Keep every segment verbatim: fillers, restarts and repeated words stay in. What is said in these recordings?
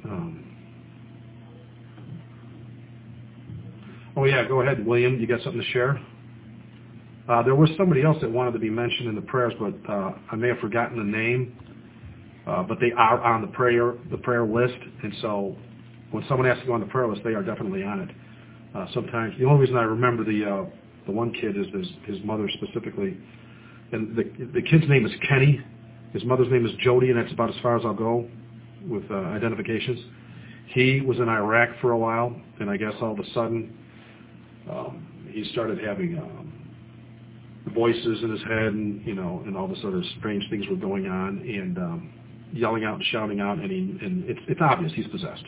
Um, oh yeah, go ahead, William. You got something to share? Uh, there was somebody else that wanted to be mentioned in the prayers, but uh, I may have forgotten the name. Uh, but they are on the prayer the prayer list, and so when someone has to go on the prayer list, they are definitely on it. Uh, sometimes the only reason I remember the uh, the one kid is his, his mother specifically, and the the kid's name is Kenny. His mother's name is Jody, and that's about as far as I'll go with uh, identifications. He was in Iraq for a while, and I guess all of a sudden um, he started having um, voices in his head, and you know, and all this other strange things were going on, and um, yelling out and shouting out, and, he, and it's, it's obvious he's possessed.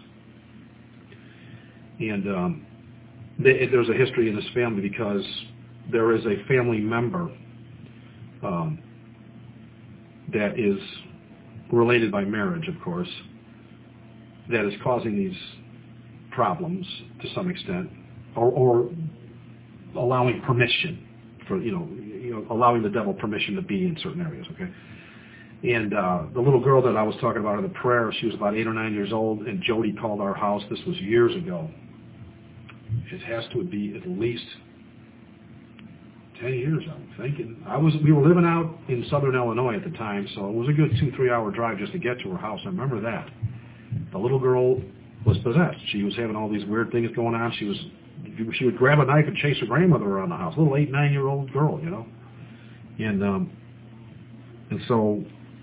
And um, they, there's a history in this family because there is a family member um, that is related by marriage, of course, that is causing these problems to some extent, or, or allowing permission for, you know, you know, allowing the devil permission to be in certain areas, okay? And uh, the little girl that I was talking about in the prayer, she was about eight or nine years old, and Jody called our house. This was years ago. It has to be at least ten years, I'm thinking. I was, we were living out in southern Illinois at the time, so it was a good two, three-hour drive just to get to her house. I remember that. The little girl was possessed. She was having all these weird things going on. She was, she would grab a knife and chase her grandmother around the house. A little eight, nine-year-old girl, you know. And um, and so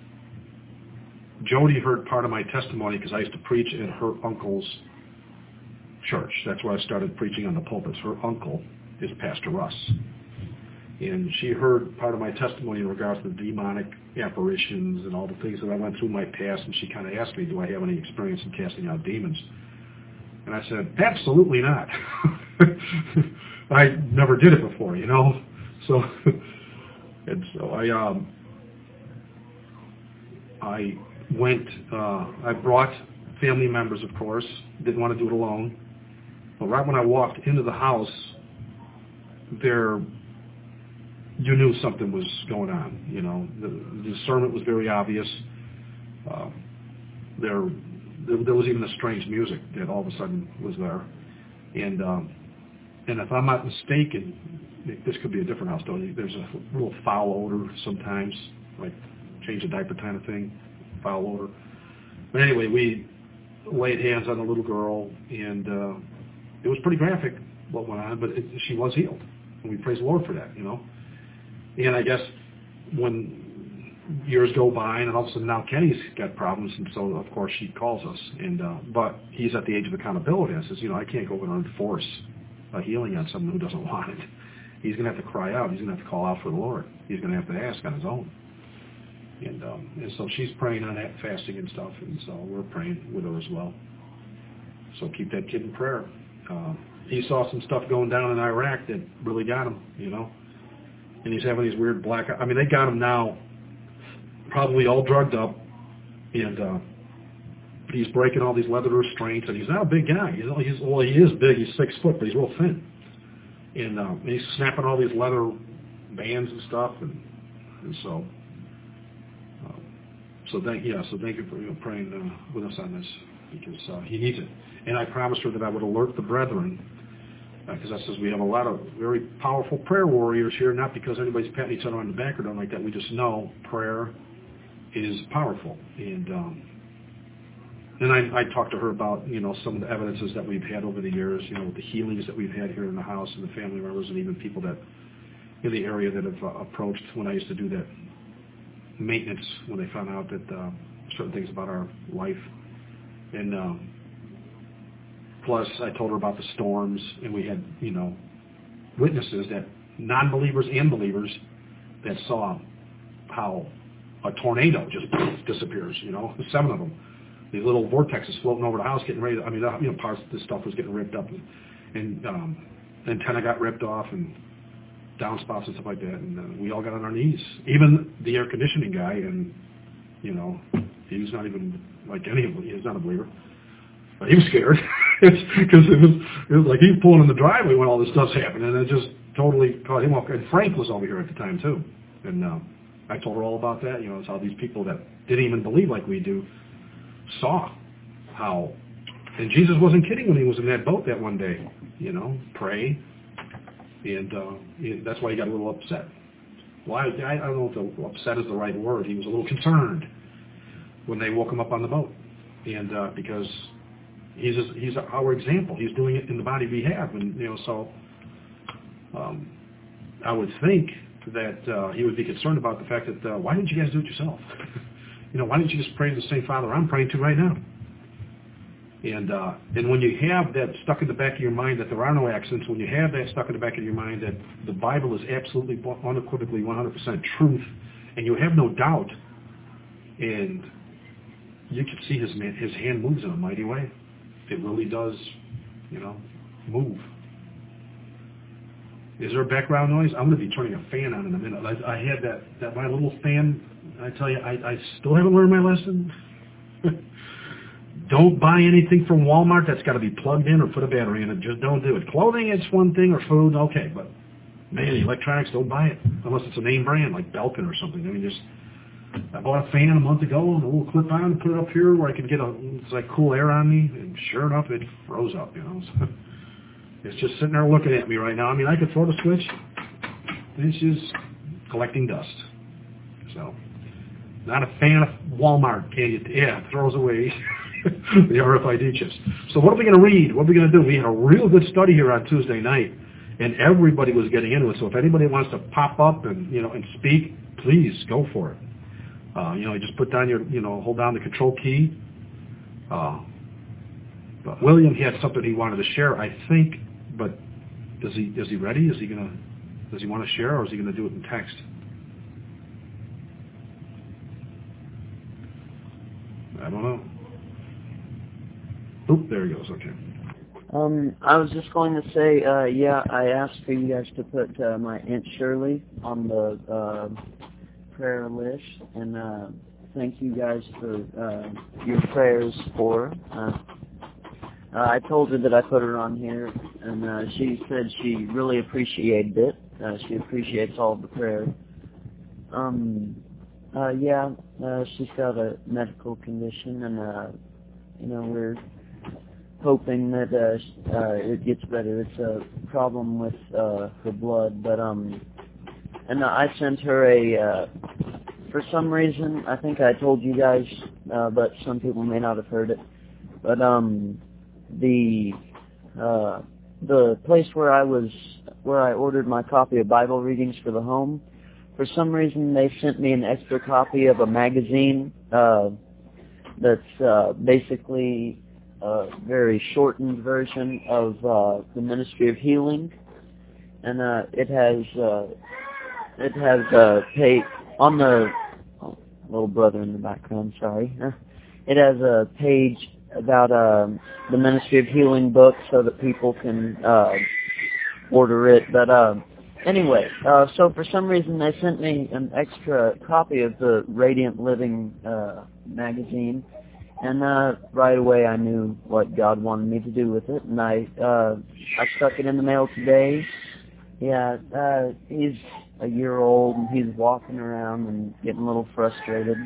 Jody heard part of my testimony because I used to preach at her uncle's church. That's where I started preaching on the pulpits. Her uncle is Pastor Russ. And she heard part of my testimony in regards to the demonic apparitions and all the things that I went through in my past, and she kind of asked me, do I have any experience in casting out demons? And I said, absolutely not. I never did it before, you know. So, and so I, um, I went, uh, I brought family members, of course, didn't want to do it alone. But right when I walked into the house, there, you knew something was going on, you know. The, the discernment was very obvious. Uh, there, there, there was even a strange music that all of a sudden was there. And, um, and if I'm not mistaken, this could be a different house, though. There's a real foul odor sometimes, like change of diaper kind of thing, foul odor. But anyway, we laid hands on the little girl, and uh, it was pretty graphic what went on, but it, she was healed. And we praise the Lord for that, you know. And I guess when years go by, and all of a sudden now Kenny's got problems, and so, of course, she calls us. And uh, but he's at the age of accountability. I says, you know, I can't go over and enforce a healing on someone who doesn't want it. He's going to have to cry out. He's going to have to call out for the Lord. He's going to have to ask on his own. And um, and so she's praying on that, fasting and stuff, and so we're praying with her as well. So keep that kid in prayer. Uh, he saw some stuff going down in Iraq that really got him, you know. And he's having these weird black, I mean, they got him now probably all drugged up, and uh, he's breaking all these leather restraints, and he's not a big guy. He's, he's Well, he is big. He's six foot, but he's real thin. And, uh, and he's snapping all these leather bands and stuff, and, and so... So thank yeah, so thank you for you know, praying uh, with us on this, because uh, he needs it. And I promised her that I would alert the brethren, because uh, I says we have a lot of very powerful prayer warriors here, not because anybody's patting each other on the back or nothing like that. We just know prayer is powerful. And um, and I, I talked to her about you know some of the evidences that we've had over the years, you know, with the healings that we've had here in the house and the family members and even people that in the area that have uh, approached when I used to do that maintenance when they found out that uh, certain things about our life. And um, plus I told her about the storms, and we had, you know, witnesses that non-believers and believers that saw how a tornado just disappears, you know, seven of them. These little vortexes floating over the house getting ready to, I mean, you know, parts of this stuff was getting ripped up, and, and um, antenna got ripped off, and downspouts and stuff like that, and uh, we all got on our knees. Even the air conditioning guy, and you know, he was not even like any of them. He was not a believer, but he was scared because it was it was like he was pulling in the driveway when all this stuff's happening, and it just totally caught him off. And Frank was over here at the time too, and uh, I told her all about that. You know, it's how these people that didn't even believe like we do saw how And Jesus wasn't kidding when he was in that boat that one day. You know, pray. And uh, he, that's why he got a little upset. Well, I, I don't know if the upset is the right word. He was a little concerned when they woke him up on the boat. And uh, because he's he's our example. He's doing it in the body we have. And, you know, so um, I would think that uh, he would be concerned about the fact that, uh, why didn't you guys do it yourself? You know, why didn't you just pray to the same Father I'm praying to right now? And uh, and when you have that stuck in the back of your mind that there are no accidents, when you have that stuck in the back of your mind that the Bible is absolutely unequivocally one hundred percent truth, and you have no doubt, and you can see his his hand moves in a mighty way. It really does, you know, move. Is there a background noise? I'm going to be turning a fan on in a minute. I, I had that, that my little fan. I tell you, I, I still haven't learned my lesson. Don't buy anything from Walmart that's got to be plugged in or put a battery in it. Just don't do it. Clothing, it's one thing, or food, okay. But, man, electronics, don't buy it. Unless it's a name brand like Belkin or something. I mean, just, I bought a fan a month ago and a little clip on and put it up here where I could get a, it's like cool air on me. And sure enough, it froze up, you know. So it's just sitting there looking at me right now. I mean, I could throw the switch. It's just collecting dust. So, not a fan of Walmart, can you? Yeah, it throws away the R F I D chips. So what are we going to read? What are we going to do? We had a real good study here on Tuesday night, and everybody was getting into it. So if anybody wants to pop up and, you know, and speak, please go for it. Uh, you know, you just put down your, you know, hold down the control key. Uh, but William had something he wanted to share, I think, but is he is he ready? Is he going to, does he want to share, or is he going to do it in text? I don't know. Oop, there he goes. Okay. Um, I was just going to say, uh, yeah, I asked for you guys to put uh, my Aunt Shirley on the uh, prayer list, and uh, thank you guys for uh, your prayers for her. Uh, uh, I told her that I put her on here, and uh, she said she really appreciated it. Uh, she appreciates all of the prayer. Um, uh, yeah, uh, she's got a medical condition, and uh, you know, we're hoping that uh, uh, it gets better. It's a problem with uh, her blood, but um, and uh, I sent her a. Uh, for some reason, I think I told you guys, uh, but some people may not have heard it. But um, the uh, the place where I was, where I ordered my copy of Bible readings for the home, for some reason they sent me an extra copy of a magazine uh, that's uh, basically a very shortened version of uh, the Ministry of Healing, and uh, it has uh, it has a page on the oh, little brother in the background. Sorry, it has a page about uh, the Ministry of Healing book so that people can uh, order it. But uh, anyway, uh, so for some reason they sent me an extra copy of the Radiant Living uh, magazine. And uh, right away I knew what God wanted me to do with it, and I uh, I stuck it in the mail today. Yeah, uh, he's a year old, and he's walking around and getting a little frustrated.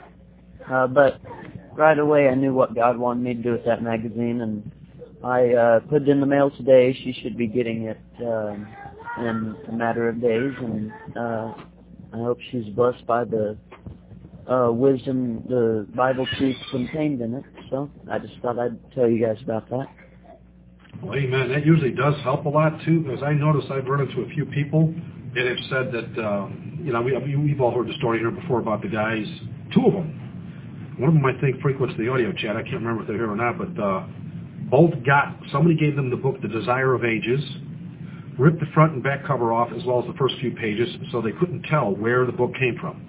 Uh, but right away I knew what God wanted me to do with that magazine, and I uh, put it in the mail today. She should be getting it uh, in a matter of days, and uh, I hope she's blessed by the Uh, wisdom, the Bible truths contained in it. So I just thought I'd tell you guys about that. Well, amen. That usually does help a lot too, because I noticed I've run into a few people that have said that, uh, you know, we, we've all heard the story here before about the guys, two of them. One of them, I think, frequents the audio chat. I can't remember if they're here or not, but uh, both got, somebody gave them the book, The Desire of Ages, ripped the front and back cover off as well as the first few pages, so they couldn't tell where the book came from.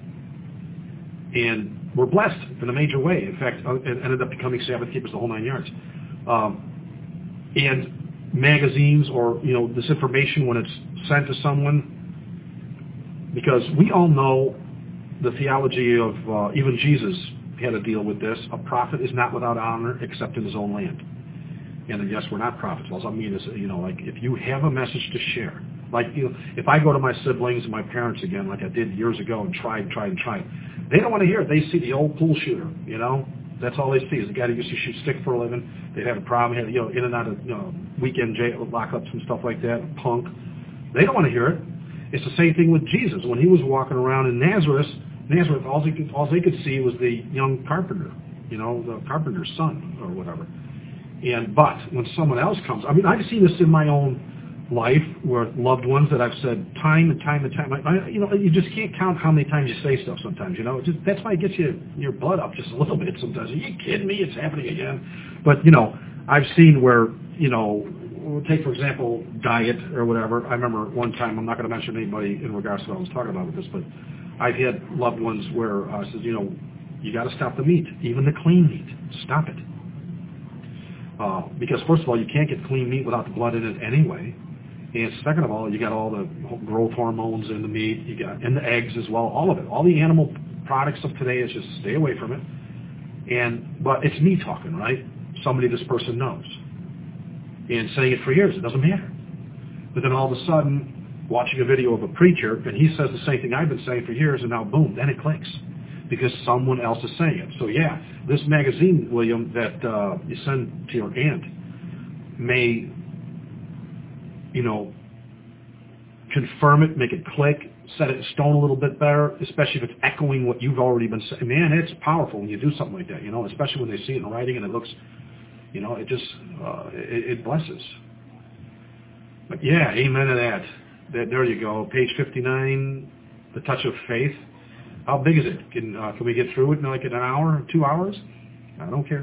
And we're blessed in a major way. In fact, it ended up becoming Sabbath keepers the whole nine yards. Um, and magazines or, you know, this information when it's sent to someone, because we all know the theology of, uh, even Jesus had to deal with this. A prophet is not without honor except in his own land. And yes, we're not prophets. All I mean is, you know, like if you have a message to share, like, you know, if I go to my siblings and my parents again, like I did years ago and tried, tried, and tried, they don't want to hear it. They see the old pool shooter, you know. That's all they see is the guy that used to shoot stick for a living. They'd have a problem, had, you know, in and out of, you know, weekend jail lockups and stuff like that, punk. They don't want to hear it. It's the same thing with Jesus. When he was walking around in Nazareth, Nazareth, all they could, all they could see was the young carpenter, you know, the carpenter's son or whatever. And but when someone else comes, I mean, I've seen this in my own life where loved ones that I've said time and time and time, I, you know, you just can't count how many times you say stuff sometimes, you know. It just, that's why it gets you, your blood up just a little bit sometimes. Are you kidding me? It's happening again. But, you know, I've seen where, you know, take, for example, diet or whatever. I remember one time, I'm not going to mention anybody in regards to what I was talking about with this, but I've had loved ones where I uh, said, you know, you got to stop the meat, even the clean meat. Stop it. Uh, because, first of all, you can't get clean meat without the blood in it anyway. And second of all, you got all the growth hormones in the meat, you got in the eggs as well, all of it. All the animal products of today is just stay away from it. And but it's me talking, right? Somebody this person knows. And saying it for years, it doesn't matter. But then all of a sudden, watching a video of a preacher, and he says the same thing I've been saying for years, and now boom, then it clicks. Because someone else is saying it. So yeah, this magazine, William, that uh, you send to your aunt may, you know, confirm it, make it click, set it in stone a little bit better, especially if it's echoing what you've already been saying. Man, it's powerful when you do something like that, you know, especially when they see it in writing and it looks, you know, it just, uh, it, it blesses. But yeah, amen to that. that. There you go, page fifty-nine, The Touch of Faith. How big is it? Can uh, can we get through it in like in an hour, two hours? I don't care.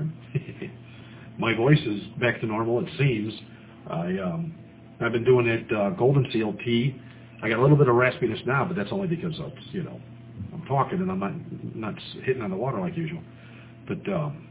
My voice is back to normal, it seems. I, um, I've been doing it uh, Golden Seal tea. I got a little bit of raspiness now, but that's only because of, you know, I'm talking and I'm not not hitting on the water like usual. But um,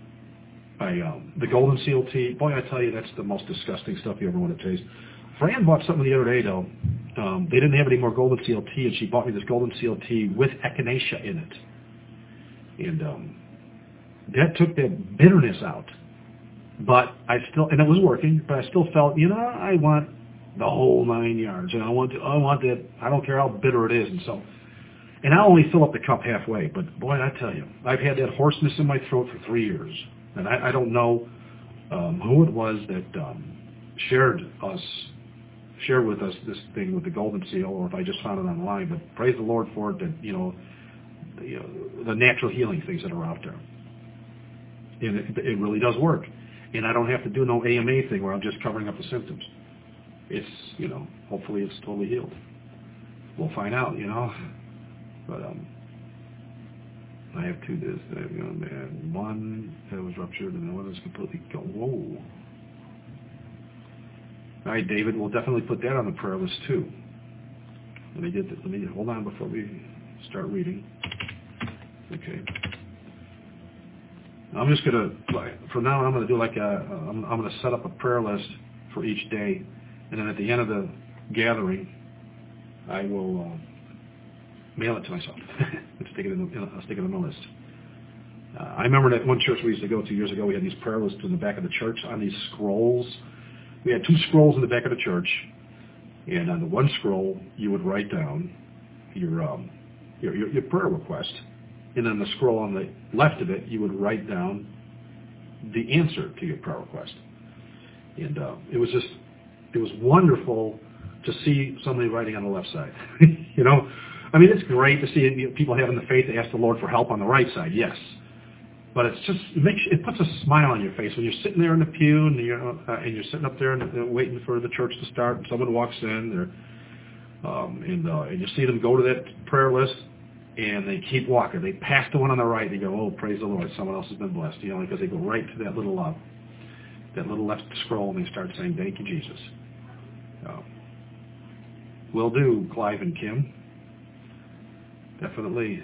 I um, the Golden Seal tea, boy, I tell you, that's the most disgusting stuff you ever want to taste. Fran bought something the other day, though. Um, they didn't have any more Golden Seal tea, and she bought me this Golden Seal tea with echinacea in it. And um, that took that bitterness out. But I still, and it was working, but I still felt, you know, I want the whole nine yards. And I want to, I want that, I don't care how bitter it is. And so, and I only fill up the cup halfway. But boy, I tell you, I've had that hoarseness in my throat for three years. And I, I don't know um, who it was that um, shared us, shared with us this thing with the Golden Seal, or if I just found it online. But praise the Lord for it, that, you know, the, you know, the natural healing things that are out there. And it, it really does work. And I don't have to do no A M A thing where I'm just covering up the symptoms. It's, you know, hopefully it's totally healed. We'll find out, you know. But um, I have two discs that I've gone bad. One that was ruptured and the one is completely gone. Whoa. All right, David, we'll definitely put that on the prayer list too. Let me get. The, let me hold on before we start reading. Okay. I'm just gonna. From now on, I'm gonna do like a. I'm, I'm gonna set up a prayer list for each day, and then at the end of the gathering, I will uh, mail it to myself. stick it in the, I'll stick it on the list. Uh, I remember that one church we used to go to years ago. We had these prayer lists in the back of the church on these scrolls. We had two scrolls in the back of the church, and on the one scroll you would write down your um, your, your, your prayer request, and on the scroll on the left of it you would write down the answer to your prayer request. And uh, it was just, it was wonderful to see somebody writing on the left side. You know, I mean, it's great to see, you know, people having the faith to ask the Lord for help on the right side, yes. But it's just, it, makes, it puts a smile on your face when you're sitting there in the pew and you're, uh, and you're sitting up there and uh, waiting for the church to start, and someone walks in, um, and, uh, and you see them go to that prayer list, and they keep walking. They pass the one on the right, and they go, oh, praise the Lord, someone else has been blessed, you know, because they go right to that little, uh, that little left scroll, and they start saying, thank you, Jesus. Uh, will do, Clive and Kim. Definitely.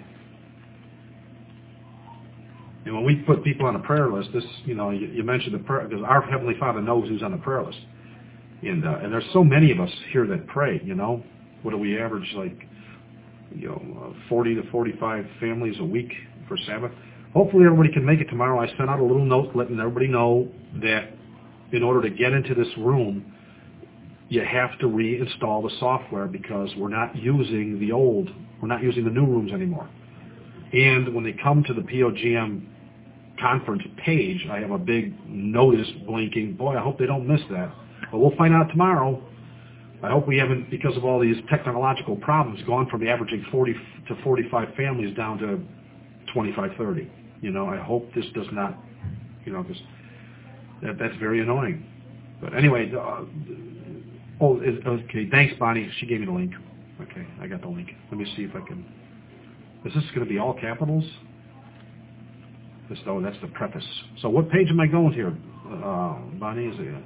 And when we put people on a prayer list, this, you know, you, you mentioned the prayer, because our Heavenly Father knows who's on the prayer list. And uh, and there's so many of us here that pray, you know. What do we average, like, you know, uh, forty to forty-five families a week for Sabbath? Hopefully everybody can make it tomorrow. I sent out a little note letting everybody know that in order to get into this room, you have to reinstall the software because we're not using the old, we're not using the new rooms anymore. And when they come to the P O G M conference page, I have a big notice blinking. Boy, I hope they don't miss that. But we'll find out tomorrow. I hope we haven't, because of all these technological problems, gone from averaging forty to forty-five families down to twenty-five, thirty. You know, I hope this does not, you know, because that, that's very annoying. But anyway, uh, oh, is, okay, thanks, Bonnie. She gave me the link. Okay, I got the link. Let me see if I can. Is this going to be all capitals? This, oh, that's the preface. So what page am I going here, uh, Bonnie? Is it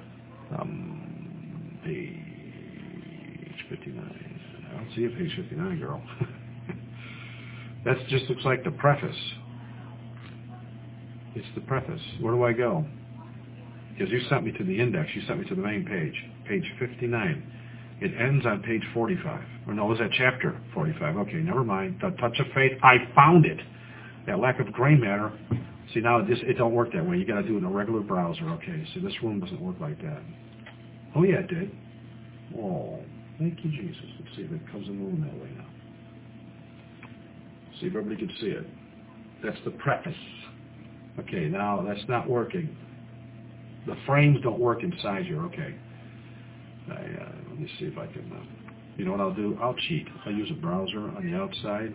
um, page fifty-nine? I don't see a page fifty-nine, girl. That just looks like the preface. It's the preface. Where do I go? Because you sent me to the index. You sent me to the main page, page fifty-nine. It ends on page forty-five. Or no, is that chapter forty-five? Okay, never mind. The Touch of Faith. I found it. That lack of gray matter. See, now it, just, it don't work that way. You got to do it in a regular browser. Okay, see, this room doesn't work like that. Oh, yeah, it did. Oh, thank you, Jesus. Let's see if it comes in the room that way now. See if everybody can see it. That's the preface. Okay, now that's not working. The frames don't work inside here. Okay. I, uh, let me see if I can, uh, you know what I'll do? I'll cheat. I'll use a browser on the outside.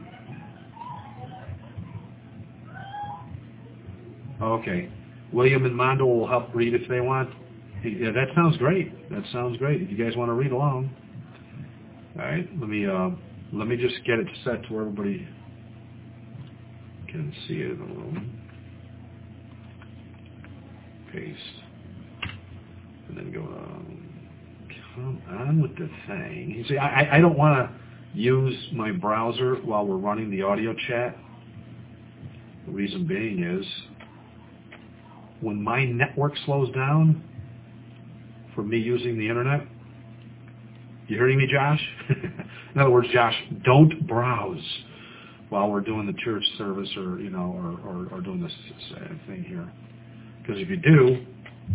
Okay. William and Mondo will help read if they want. Yeah, that sounds great. That sounds great. If you guys want to read along. All right. Let me, uh, let me just get it set to where everybody can see it in the room. Paste. And then go, um, come on with the thing. You see, I, I don't want to use my browser while we're running the audio chat. The reason being is when my network slows down for me using the internet, you hearing me, Josh? In other words, Josh, don't browse while we're doing the church service or, you know, or, or, or doing this thing here. Because if you do,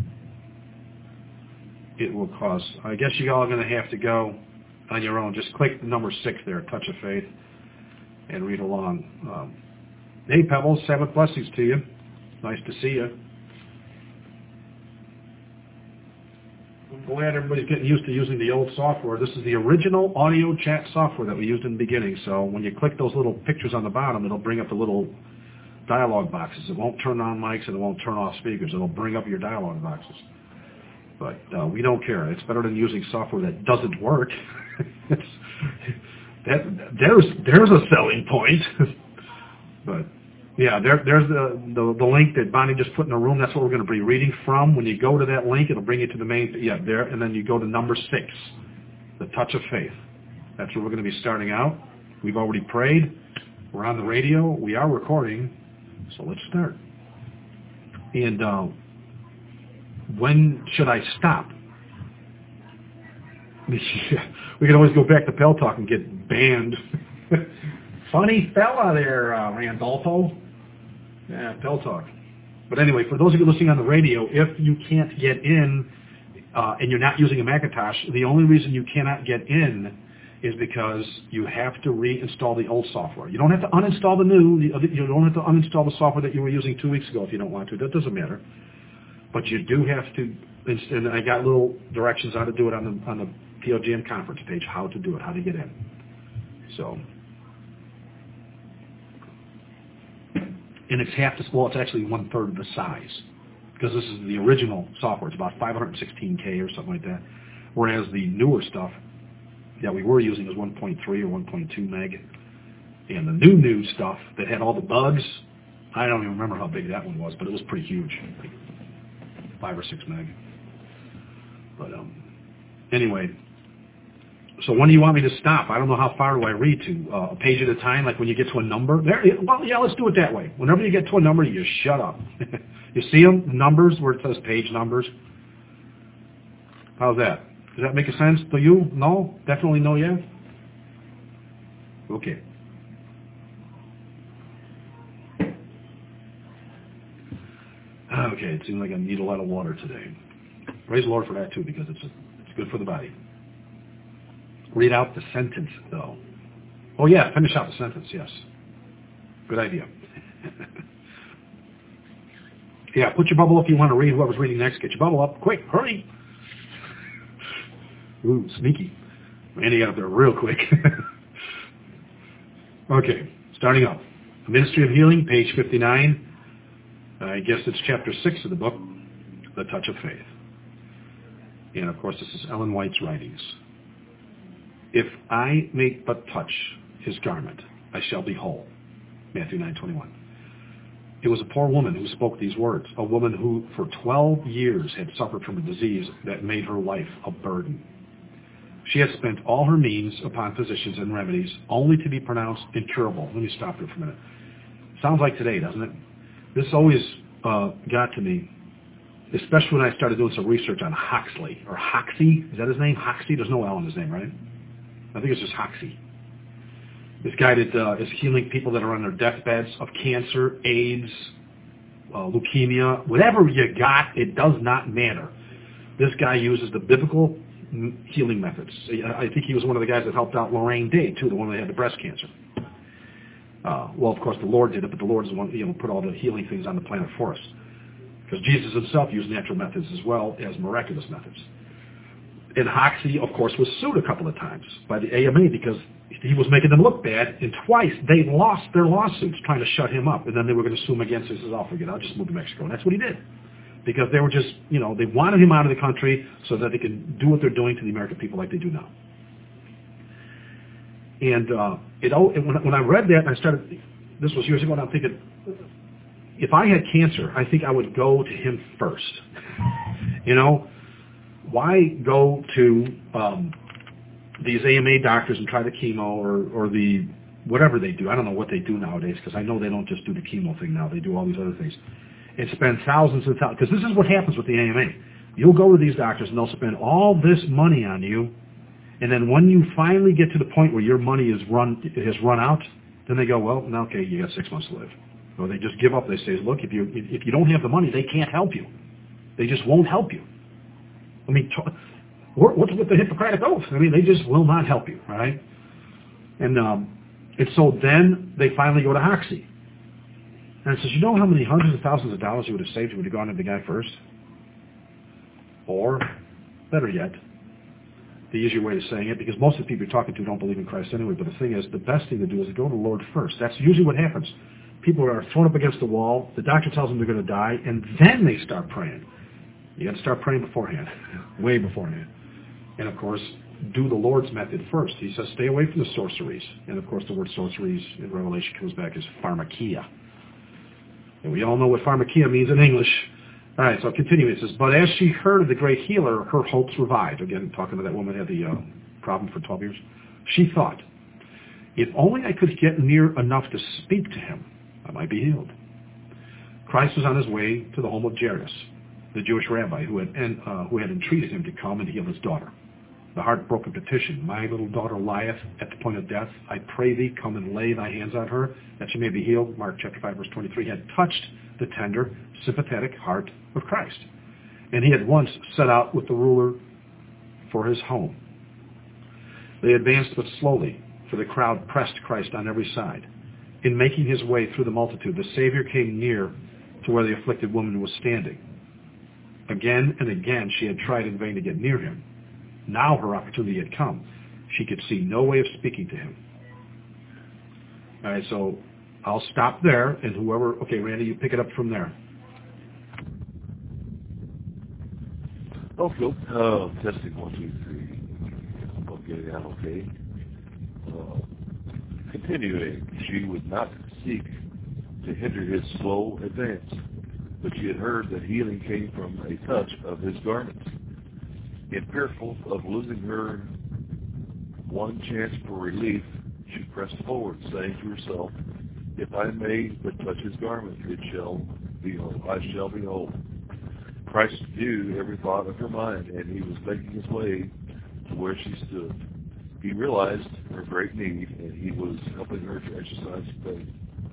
it will cause, I guess you all are going to have to go on your own. Just click number six there, Touch of Faith, and read along. Um, hey, Pebbles, Sabbath blessings to you. Nice to see you. I'm glad everybody's getting used to using the old software. This is the original audio chat software that we used in the beginning. So when you click those little pictures on the bottom, it'll bring up the little dialog boxes. It won't turn on mics and it won't turn off speakers. It'll bring up your dialog boxes. But uh, we don't care. It's better than using software that doesn't work. it's, that, there's there's a selling point. But yeah, there, there's the, the the link that Bonnie just put in the room. That's what we're going to be reading from. When you go to that link, it'll bring you to the main. Yeah, there, and then you go to number six, the Touch of Faith. That's where we're going to be starting out. We've already prayed. We're on the radio. We are recording. So let's start. And uh, when should I stop? We can always go back to Pell Talk and get banned. Funny fella there, uh, Randolfo. Yeah, Pell Talk. But anyway, for those of you listening on the radio, if you can't get in uh, and you're not using a Macintosh, the only reason you cannot get in is because you have to reinstall the old software. You don't have to uninstall the new. You don't have to uninstall the software that you were using two weeks ago if you don't want to. That doesn't matter. But you do have to, and I got little directions how to do it on the on the P O G M conference page, how to do it, how to get in. So, and it's half the, well, it's actually one third of the size because this is the original software. It's about five hundred sixteen K or something like that, whereas the newer stuff that we were using was one point three or one point two meg, and the new new stuff that had all the bugs, I don't even remember how big that one was, but it was pretty huge, like five or six meg. But um, anyway, so when do you want me to stop? I don't know how far do I read to, uh, a page at a time, like when you get to a number? There, well, yeah, let's do it that way. Whenever you get to a number, you shut up. You see them, numbers, where it says page numbers? How's that? Does that make a sense to you? No? Definitely no yet? Okay. Okay, it seems like I need a lot of water today. Praise the Lord for that too, because it's a, it's good for the body. Read out the sentence, though. Oh yeah, finish out the sentence. Yes, good idea. Yeah, put your bubble up if you want to read. Whoever's reading next, get your bubble up. Quick, hurry. Ooh, sneaky. Randy got up there real quick. Okay, starting up. The Ministry of Healing, page fifty-nine. I guess it's chapter six of the book, The Touch of Faith. And, of course, this is Ellen White's writings. If I may but touch his garment, I shall be whole. Matthew nine twenty-one. It was a poor woman who spoke these words, a woman who for twelve years had suffered from a disease that made her life a burden. She had spent all her means upon physicians and remedies, only to be pronounced incurable. Let me stop here for a minute. Sounds like today, doesn't it? This always uh, got to me, especially when I started doing some research on Huxley, or Hoxie. Is that his name? Hoxie? There's no L in his name, right? I think it's just Hoxie. This guy that uh, is healing people that are on their deathbeds of cancer, AIDS, uh, leukemia, whatever you got, it does not matter. This guy uses the biblical healing methods. I think he was one of the guys that helped out Lorraine Day, too, the one that had the breast cancer. Uh, well, of course, the Lord did it, but the Lord is the one, you know, put all the healing things on the planet for us. Because Jesus himself used natural methods as well as miraculous methods. And Hoxie, of course, was sued a couple of times by the A M A because he was making them look bad, and twice they lost their lawsuits trying to shut him up, and then they were going to sue him again, so he says, I'll forget it, I'll just move to Mexico. And that's what he did. Because they were just, you know, they wanted him out of the country so that they could do what they're doing to the American people like they do now. And uh, it, when, when I read that, and I started, this was years ago, and I'm thinking, if I had cancer, I think I would go to him first. You know, why go to um, these A M A doctors and try the chemo or, or the whatever they do? I don't know what they do nowadays, because I know they don't just do the chemo thing now. They do all these other things. And spend thousands and thousands, because this is what happens with the A M A. You'll go to these doctors and they'll spend all this money on you, and then when you finally get to the point where your money is run has run out, then they go, well, now, okay, you got six months to live. Or they just give up. They say, look, if you if you don't have the money, they can't help you. They just won't help you. I mean, t- what's with the Hippocratic Oath? I mean, they just will not help you, right? And um, and so then they finally go to Hoxie. And it says, you know how many hundreds of thousands of dollars you would have saved if you would have gone to the guy first? Or, better yet, the easier way of saying it, because most of the people you're talking to don't believe in Christ anyway, but the thing is, the best thing to do is to go to the Lord first. That's usually what happens. People are thrown up against the wall, the doctor tells them they're going to die, and then they start praying. You got to start praying beforehand, way beforehand. And of course, do the Lord's method first. He says, stay away from the sorceries. And of course, the word sorceries in Revelation comes back as pharmakia. And we all know what pharmakia means in English. All right, so continuing. It says, but as she heard of the great healer, her hopes revived. Again, talking to that woman who had the uh, problem for twelve years. She thought, if only I could get near enough to speak to him, I might be healed. Christ was on his way to the home of Jairus, the Jewish rabbi who had, uh, who had entreated him to come and heal his daughter. The heartbroken petition, my little daughter lieth at the point of death. I pray thee, come and lay thy hands on her, that she may be healed. Mark chapter five, verse twenty-three, had touched the tender, sympathetic heart of Christ. And he had once set out with the ruler for his home. They advanced but slowly, for the crowd pressed Christ on every side. In making his way through the multitude, the Savior came near to where the afflicted woman was standing. Again and again she had tried in vain to get near him. Now her opportunity had come. She could see no way of speaking to him. All right, so I'll stop there, and whoever... Okay, Randy, you pick it up from there. Okay, uh, testing one, two, three. I'll get it out okay. Uh, continuing, she would not seek to hinder his slow advance, but she had heard that healing came from a touch of his garments. In fearful of losing her one chance for relief, she pressed forward, saying to herself, if I may but touch his garment, it shall be whole. I shall be whole. Christ knew every thought of her mind, and he was making his way to where she stood. He realized her great need, and he was helping her to exercise faith.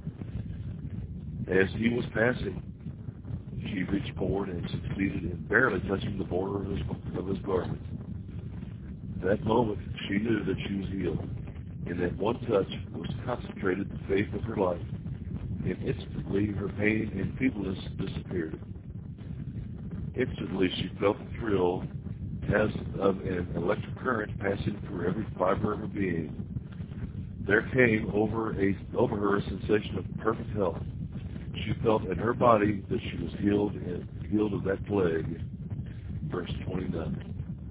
As he was passing, she reached forward and succeeded in barely touching the border of his, of his garment. That moment, she knew that she was healed. In that one touch was concentrated the faith of her life. and instantly her pain and feebleness disappeared. Instantly she felt the thrill as of an electric current passing through every fiber of her being. There came over a over her a sensation of perfect health. She felt in her body that she was healed and healed of that plague. Verse twenty-nine.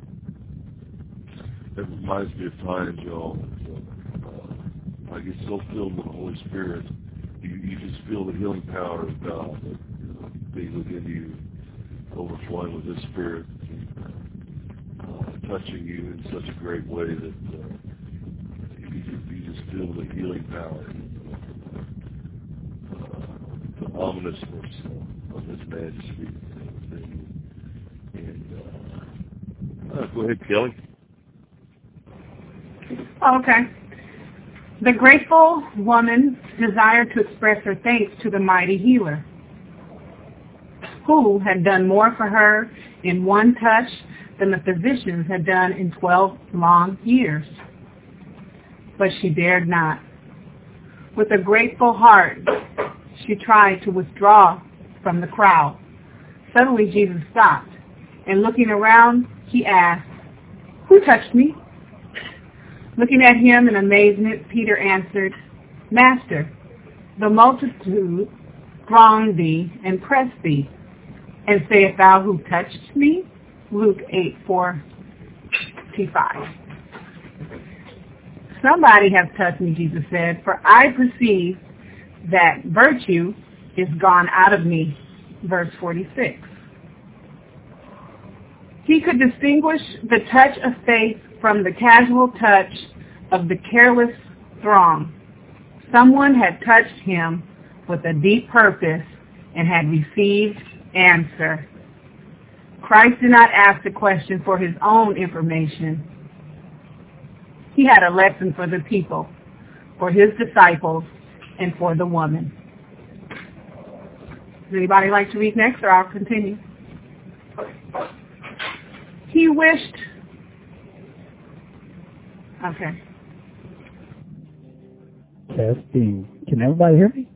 That reminds me of times, y'all, uh, I get so filled with the Holy Spirit, you, you just feel the healing power of God that, you know, being within you, overflowing with His Spirit, uh, touching you in such a great way that uh, you, just, you just feel the healing power, uh, the ominousness of His majesty. And uh, uh, go ahead, Kelly. Okay. The grateful woman desired to express her thanks to the mighty healer, who had done more for her in one touch than the physicians had done in twelve long years. But she dared not. With a grateful heart, she tried to withdraw from the crowd. Suddenly Jesus stopped, and looking around, He asked, "Who touched me?" Looking at Him in amazement, Peter answered, "Master, the multitude throng thee and press thee. And sayest thou, who touched me?" Luke eight forty-five. "Somebody has touched me," Jesus said, "for I perceive that virtue is gone out of me." Verse forty-six. He could distinguish the touch of faith from the casual touch of the careless throng. Someone had touched him with a deep purpose and had received answer. Christ did not ask the question for His own information. He had a lesson for the people, for His disciples, and for the woman. Does anybody like to read next, or I'll continue? He wished... Okay. Testing. Can everybody hear me?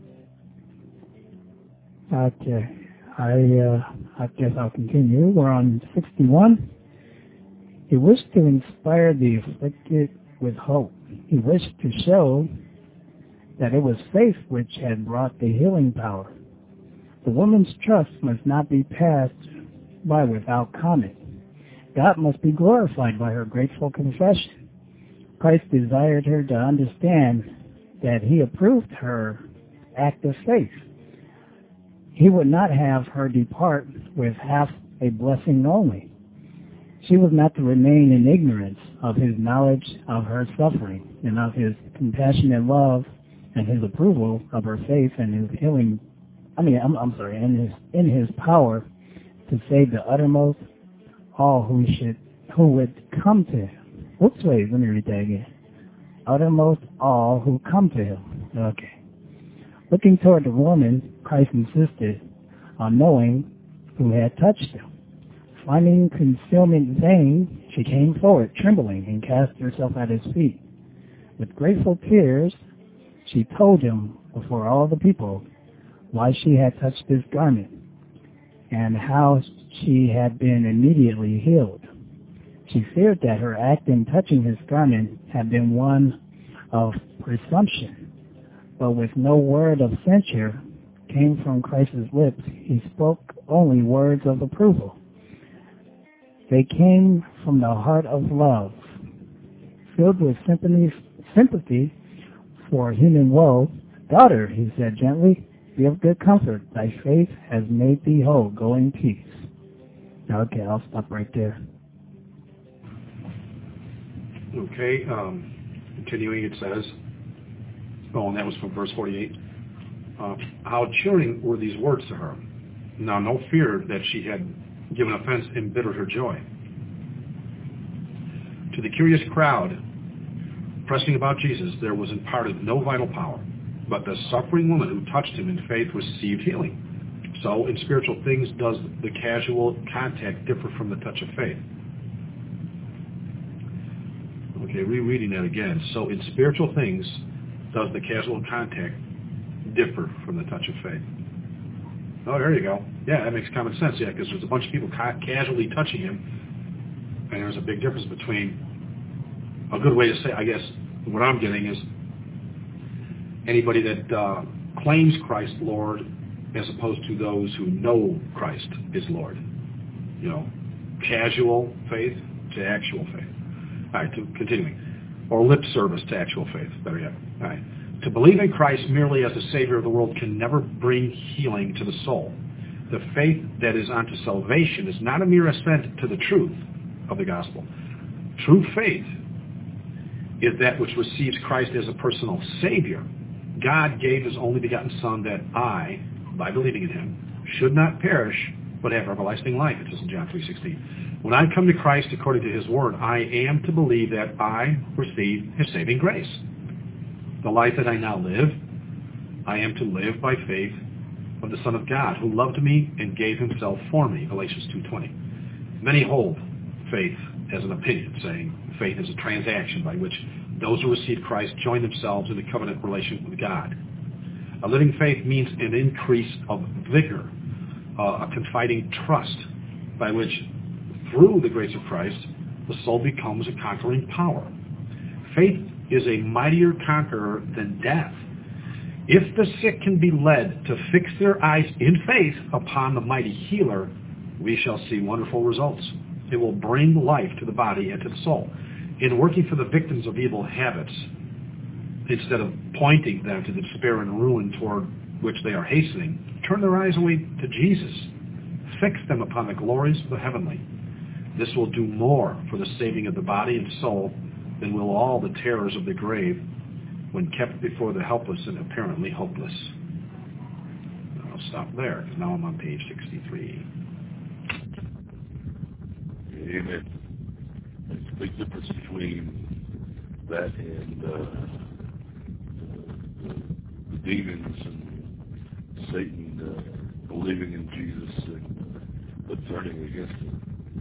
Okay. I uh, I guess I'll continue. We're on sixty-one. He wished to inspire the afflicted with hope. He wished to show that it was faith which had brought the healing power. The woman's trust must not be passed by without comment. God must be glorified by her grateful confession. Christ desired her to understand that He approved her act of faith. He would not have her depart with half a blessing only. She was not to remain in ignorance of His knowledge of her suffering and of His compassionate love and His approval of her faith and His healing, I mean, I'm, I'm sorry, in His, in His power to save the uttermost all who should, who would come to Him. Whoops, wait, let me read that again. Uttermost all who come to Him. Okay. Looking toward the woman, Christ insisted on knowing who had touched Him. Finding concealment vain, she came forward, trembling, and cast herself at His feet. With grateful tears, she told Him before all the people why she had touched His garment and how she had been immediately healed. She feared that her act in touching His garment had been one of presumption, but with no word of censure came from Christ's lips. He spoke only words of approval. They came from the heart of love. Filled with sympathy, sympathy for human woe, "Daughter," He said gently, "be of good comfort. Thy faith has made thee whole. Go in peace." Okay, I'll stop right there. Okay, um, continuing, it says, oh, and that was from verse forty-eight. Uh, how cheering were these words to her. Now no fear that she had given offense embittered her joy. To the curious crowd pressing about Jesus, there was imparted no vital power, but the suffering woman who touched Him in faith received healing. So in spiritual things does the casual contact differ from the touch of faith. Okay, rereading that again. So in spiritual things does the casual contact differ from the touch of faith. Oh, there you go. Yeah, that makes common sense, yeah, because there's a bunch of people ca- casually touching him, and there's a big difference between, a good way to say, I guess, what I'm getting is anybody that uh, claims Christ Lord as opposed to those who know Christ is Lord. You know, casual faith to actual faith. All right, to, continuing. Or lip service to actual faith, better yet. All right. To believe in Christ merely as the Savior of the world can never bring healing to the soul. The faith that is unto salvation is not a mere assent to the truth of the gospel. True faith is that which receives Christ as a personal Savior. God gave His only begotten Son that I, by believing in Him, should not perish, but have everlasting life. It says in John three sixteen. When I come to Christ according to His word, I am to believe that I receive His saving grace. The life that I now live, I am to live by faith of the Son of God, who loved me and gave Himself for me, Galatians two twenty. Many hold faith as an opinion, saying faith is a transaction by which those who receive Christ join themselves in a covenant relation with God. A living faith means an increase of vigor, uh, a confiding trust by which, through the grace of Christ, the soul becomes a conquering power. Faith is a mightier conqueror than death. If the sick can be led to fix their eyes in faith upon the mighty healer, we shall see wonderful results. It will bring life to the body and to the soul. In working for the victims of evil habits, instead of pointing them to the despair and ruin toward which they are hastening, turn their eyes away to Jesus. Fix them upon the glories of the heavenly. This will do more for the saving of the body and soul than will all the terrors of the grave when kept before the helpless and apparently hopeless. I'll stop there, because now I'm on page sixty-three. Amen. There's a big difference between that and uh, the demons and Satan uh, believing in Jesus and, but turning against him.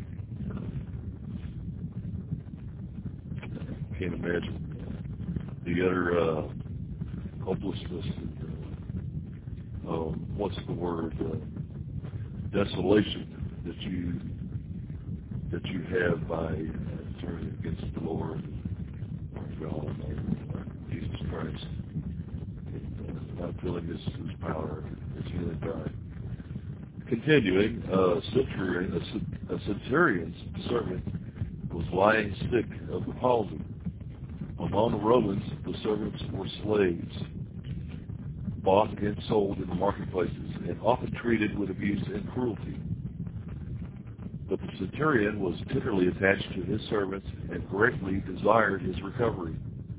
Can't imagine the utter uh, hopelessness and uh, um, what's the word uh, desolation that you that you have by uh, turning against the Lord, our God, our, our Jesus Christ, and uh, not feeling His, his power, His healing power. Continuing, uh, centurion, a, a centurion's servant was lying sick of the palsy. Among the Romans, the servants were slaves, bought and sold in the marketplaces, and often treated with abuse and cruelty. But the centurion was tenderly attached to his servants and greatly desired his recovery.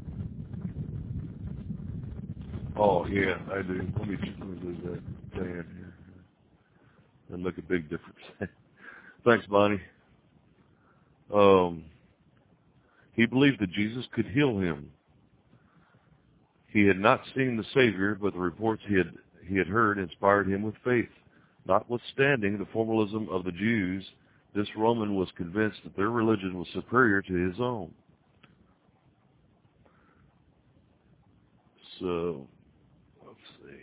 Oh, yeah, I do. Let me, let me do that Dan here. And look at big difference. Thanks, Bonnie. Um... He believed that Jesus could heal him. He had not seen the Savior, but the reports he had he had heard inspired him with faith. Notwithstanding the formalism of the Jews, this Roman was convinced that their religion was superior to his own. So, let's see.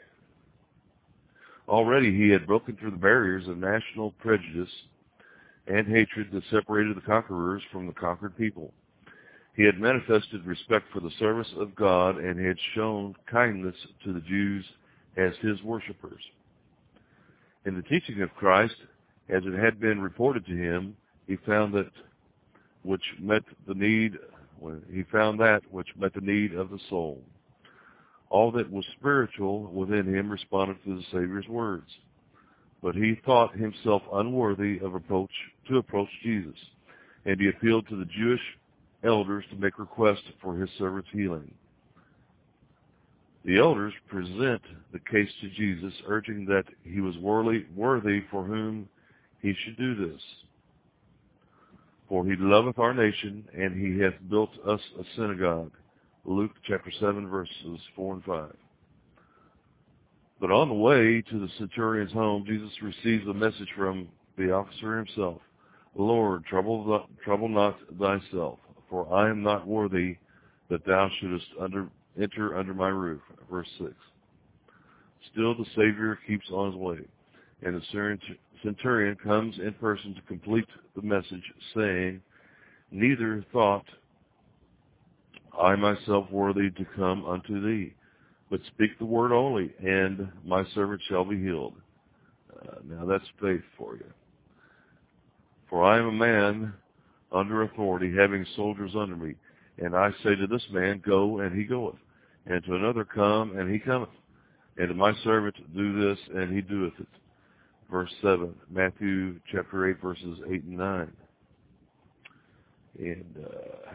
Already he had broken through the barriers of national prejudice and hatred that separated the conquerors from the conquered people. He had manifested respect for the service of God and had shown kindness to the Jews as His worshippers. In the teaching of Christ, as it had been reported to him, he found that which met the need. He found that which met the need of the soul. All that was spiritual within him responded to the Savior's words. But he thought himself unworthy of approach to approach Jesus, and he appealed to the Jewish elders to make request for his servant's healing. The elders present the case to Jesus, urging that he was worthy, worthy for whom he should do this. For he loveth our nation, and he hath built us a synagogue. Luke chapter seven, verses four and five. But on the way to the centurion's home, Jesus receives a message from the officer himself. Lord, trouble, trouble not thyself, for I am not worthy that thou shouldest under, enter under my roof. Verse six. Still the Savior keeps on his way, and the centurion comes in person to complete the message, saying, "Neither thought I myself worthy to come unto thee, but speak the word only, and my servant shall be healed." Uh, now that's faith for you. "For I am a man under authority, having soldiers under me. And I say to this man, Go, and he goeth. And to another, Come, and he cometh. And to my servant, Do this, and he doeth it." Verse seven, Matthew chapter eight, verses eight and nine. And uh,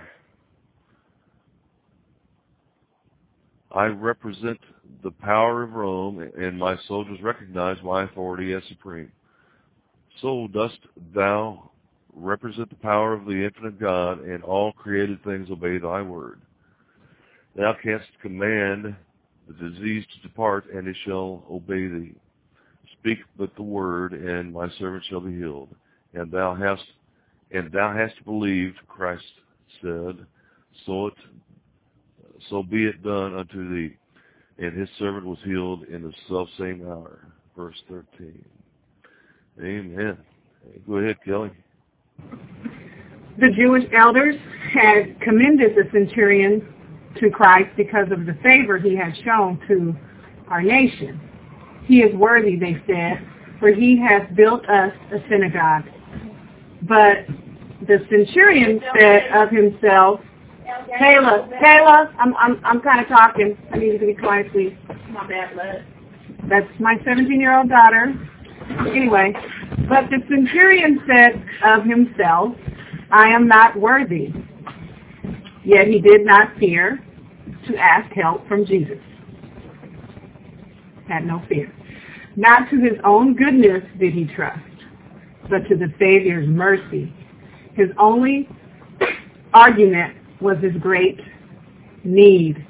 I represent the power of Rome, and my soldiers recognize my authority as supreme. So dost thou represent the power of the infinite God, and all created things obey thy word. Thou canst command the disease to depart, and it shall obey thee. Speak but the word, and my servant shall be healed. And thou hast, and thou hast believed, Christ said, so it, so be it done unto thee. And his servant was healed in the selfsame hour. Verse thirteen. Amen. Go ahead, Kelly. The Jewish elders had commended the centurion to Christ because of the favor he had shown to our nation. He is worthy, they said, for he has built us a synagogue. But the centurion said of himself, Kayla, Kayla, I'm I'm I'm kind of talking. I need you to be quiet, please. My bad, love. That's my seventeen-year-old daughter. Anyway, but the centurion said of himself, I am not worthy. Yet he did not fear to ask help from Jesus. Had no fear. Not to his own goodness did he trust, but to the Savior's mercy. His only argument was his great need.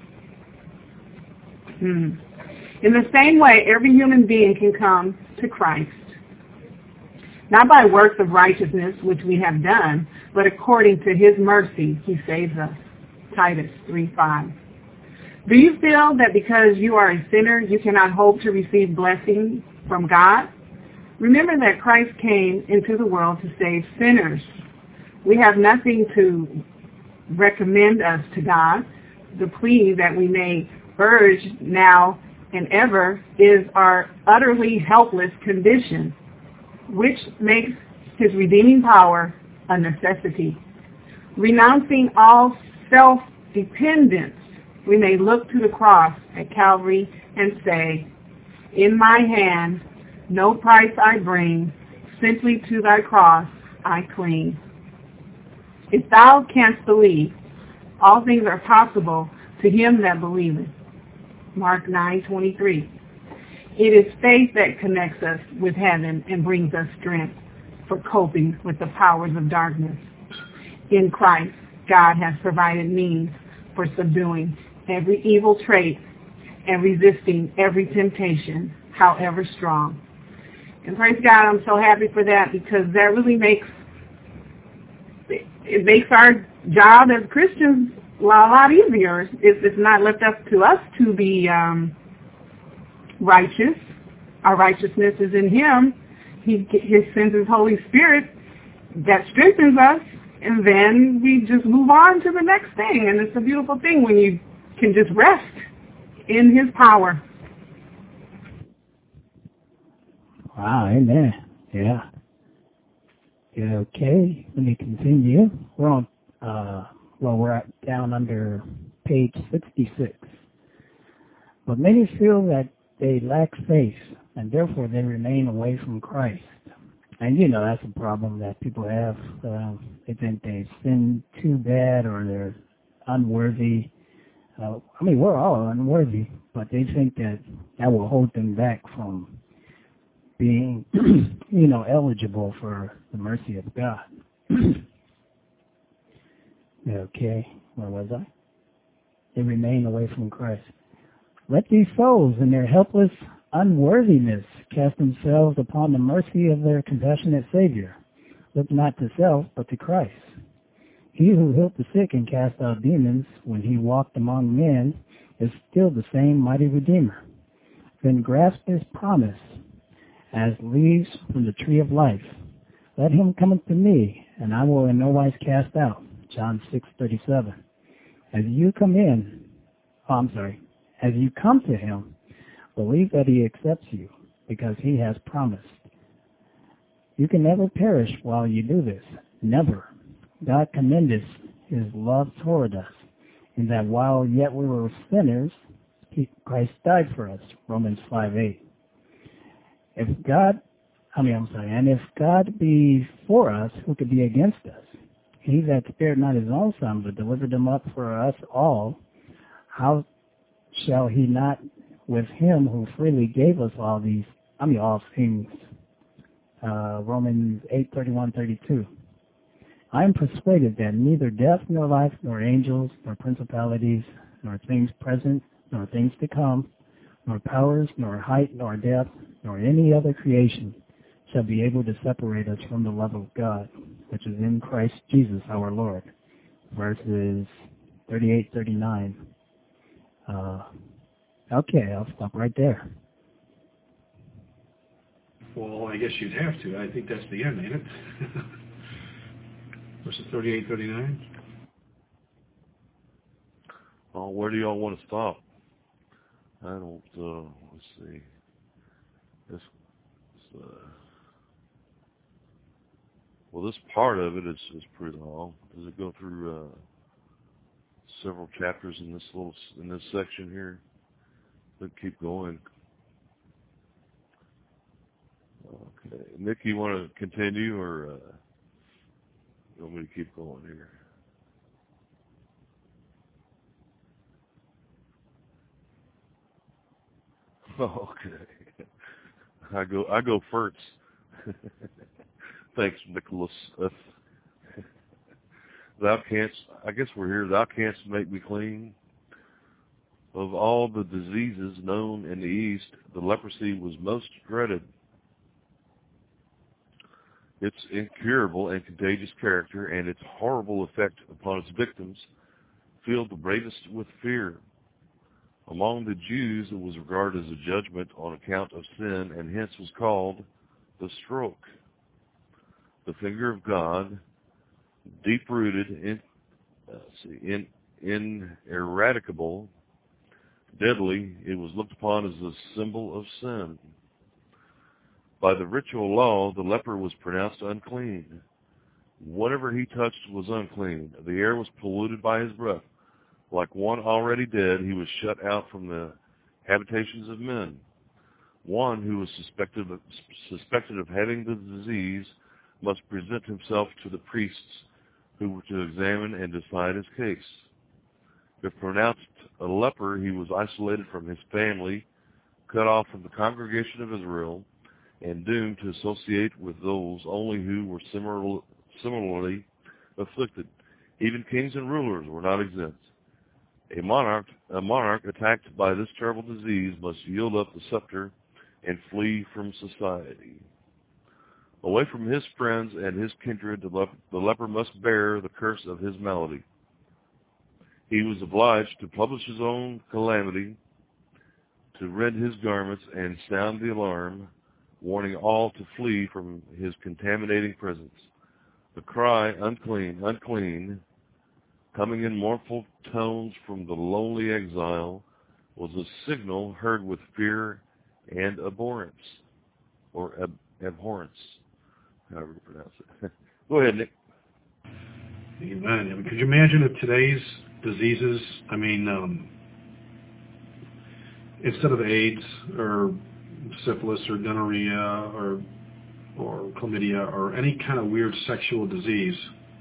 Hmm. In the same way, every human being can come to Christ, not by works of righteousness which we have done, but according to his mercy he saves us. Titus three five. Do you feel that because you are a sinner, you cannot hope to receive blessing from God? Remember that Christ came into the world to save sinners. We have nothing to recommend us to God. The plea that we may urge now and ever is our utterly helpless condition, which makes his redeeming power a necessity. Renouncing all self-dependence, we may look to the cross at Calvary and say, in my hand, no price I bring, simply to thy cross I cling. If thou canst believe, all things are possible to him that believeth. Mark nine twenty-three. It is faith that connects us with heaven and brings us strength for coping with the powers of darkness. In Christ, God has provided means for subduing every evil trait and resisting every temptation, however strong. And praise God, I'm so happy for that, because that really makes it makes our job as Christians a lot easier. It's, it's not left up to us to be um, righteous. Our righteousness is in him. He, he sends his Holy Spirit that strengthens us, and then we just move on to the next thing. And it's a beautiful thing when you can just rest in his power. Wow, amen. Yeah. Yeah, okay. Let me continue. We're on, uh, well, we're at, down under page sixty-six. But many feel that they lack faith, and therefore they remain away from Christ. And, you know, that's a problem that people have. Uh, they think they've sinned too bad, or they're unworthy. Uh, I mean, we're all unworthy, but they think that that will hold them back from being, you know, eligible for the mercy of God. Okay, where was I? They remain away from Christ. Let these souls in their helpless unworthiness cast themselves upon the mercy of their compassionate Savior. Look not to self, but to Christ. He who healed the sick and cast out demons when he walked among men is still the same mighty Redeemer. Then grasp his promise as leaves from the tree of life. Let him come unto me, and I will in no wise cast out. John six thirty-seven. As you come in, oh, I'm sorry, as you come to him, believe that he accepts you, because he has promised. You can never perish while you do this. Never. God commendeth his love toward us, in that while yet we were sinners, Christ died for us. Romans five eight. If God, I mean, I'm sorry, and if God be for us, who could be against us? He that spared not his own son, but delivered him up for us all, how shall he not with him who freely gave us all these, I mean, all things? Uh, Romans eight thirty-one thirty-two. I am persuaded that neither death nor life, nor angels, nor principalities, nor things present, nor things to come, nor powers, nor height, nor depth, nor any other creation shall be able to separate us from the love of God, which is in Christ Jesus our Lord. Verses thirty-eight thirty-nine. Uh, okay, I'll stop right there. Well, I guess you'd have to. I think that's the end, ain't it? Verses thirty-eight thirty-nine. Oh, where do y'all want to stop? I don't, uh, let's see. This, this uh, well, this part of it is, is pretty long. Does it go through uh, several chapters in this little, in this section here? Let's keep going. Okay. Nick, you want to continue, or uh, you want me to keep going here? Okay. I go I go first. Thanks, Nicholas. Uh, thou canst, I guess we're here, thou canst make me clean. Of all the diseases known in the East, the leprosy was most dreaded. Its incurable and contagious character and its horrible effect upon its victims filled the bravest with fear. Among the Jews, it was regarded as a judgment on account of sin, and hence was called the stroke. The finger of God, deep-rooted, in, uh, see, in, ineradicable, deadly, it was looked upon as a symbol of sin. By the ritual law, the leper was pronounced unclean. Whatever he touched was unclean. The air was polluted by his breath. Like one already dead, he was shut out from the habitations of men. One who was suspected of, suspected of having the disease must present himself to the priests who were to examine and decide his case. If pronounced a leper, he was isolated from his family, cut off from the congregation of Israel, and doomed to associate with those only who were similar, similarly afflicted. Even kings and rulers were not exempt. A monarch, a monarch attacked by this terrible disease must yield up the scepter and flee from society. Away from his friends and his kindred, the, lep- the leper must bear the curse of his malady. He was obliged to publish his own calamity, to rend his garments and sound the alarm, warning all to flee from his contaminating presence. The cry, unclean, unclean, coming in mournful tones from the lonely exile, was a signal heard with fear and abhorrence, or ab- abhorrence, however you pronounce it. Go ahead, Nick. Amen. Could you imagine if today's diseases, I mean, um, instead of AIDS or syphilis or gonorrhea or or chlamydia or any kind of weird sexual disease,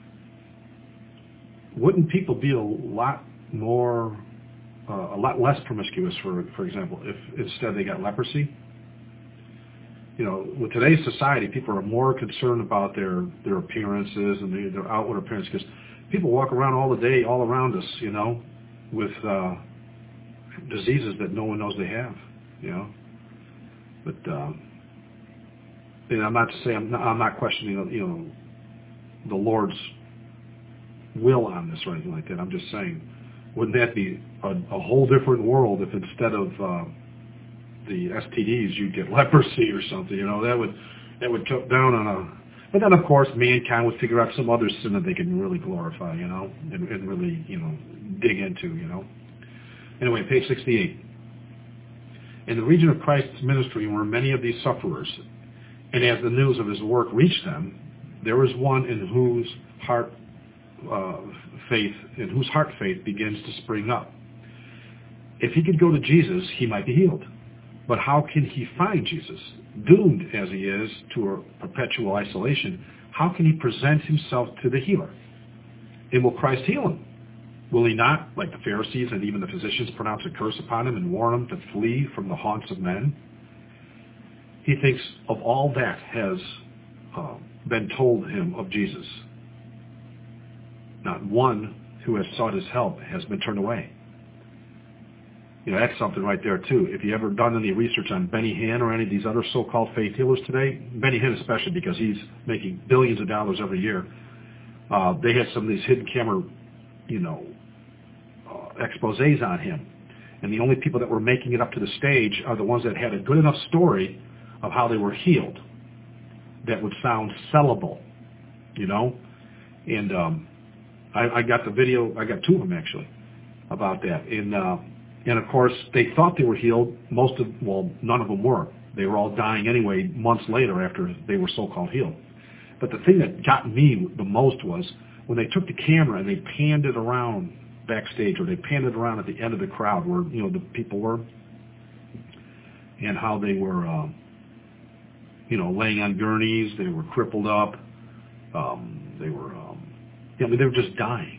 wouldn't people be a lot more, uh, a lot less promiscuous, for for example, if instead they got leprosy? You know, with today's society, people are more concerned about their, their appearances and their, their outward appearance, because people walk around all the day, all around us, you know, with uh, diseases that no one knows they have, you know. But um, and I'm not to say I'm not, I'm not questioning, you know, the Lord's will on this or anything like that. I'm just saying, wouldn't that be a, a whole different world if instead of uh, the S T Ds, you'd get leprosy or something. You know, that would that would cut down on a. But then, of course, mankind would figure out some other sin that they can really glorify, you know, and, and really, you know, dig into, you know. Anyway, page sixty-eight. In the region of Christ's ministry were many of these sufferers, and as the news of his work reached them, there was one in whose heart uh, faith, in whose heart faith begins to spring up. If he could go to Jesus, he might be healed. But how can he find Jesus? Doomed as he is to a perpetual isolation, how can he present himself to the healer? And will Christ heal him? Will he not, like the Pharisees and even the physicians, pronounce a curse upon him and warn him to flee from the haunts of men? He thinks of all that has uh, been told him of Jesus. Not one who has sought his help has been turned away. You know, that's something right there, too. If you ever done any research on Benny Hinn or any of these other so-called faith healers today, Benny Hinn especially because he's making billions of dollars every year, uh, they had some of these hidden camera, you know, uh, exposés on him. And the only people that were making it up to the stage are the ones that had a good enough story of how they were healed that would sound sellable, you know. And um, I, I got the video, I got two of them actually, about that. And, uh, and of course, they thought they were healed. Most of, well, none of them were. They were all dying anyway months later after they were so-called healed. But the thing that got me the most was when they took the camera and they panned it around backstage, or they panned it around at the end of the crowd where, you know, the people were, and how they were, um, you know, laying on gurneys, they were crippled up, um, they were, um, I mean, they were just dying.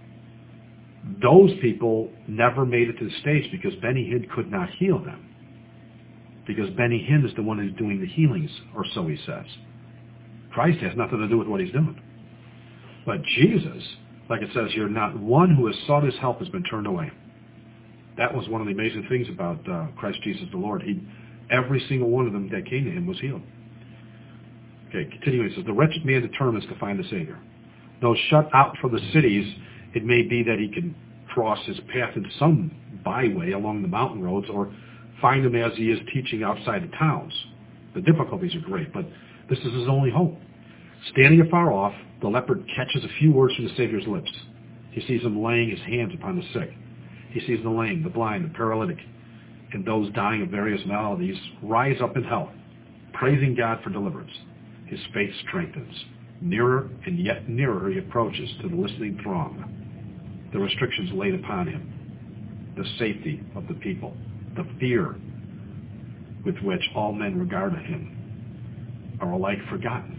Those people never made it to the stage because Benny Hinn could not heal them. Because Benny Hinn is the one who's doing the healings, or so he says. Christ has nothing to do with what he's doing. But Jesus, like it says here, not one who has sought his help has been turned away. That was one of the amazing things about uh, Christ Jesus the Lord. He, every single one of them that came to him was healed. Okay, continuing, it says, the wretched man determines to find the Savior. Though shut out from the cities, it may be that he can cross his path in some byway along the mountain roads or find him as he is teaching outside the towns. The difficulties are great, but this is his only hope. Standing afar off, the leopard catches a few words from the Savior's lips. He sees him laying his hands upon the sick. He sees the lame, the blind, the paralytic, and those dying of various maladies rise up in health, praising God for deliverance. His faith strengthens. Nearer and yet nearer he approaches to the listening throng. The restrictions laid upon him, the safety of the people, the fear with which all men regard him are alike forgotten.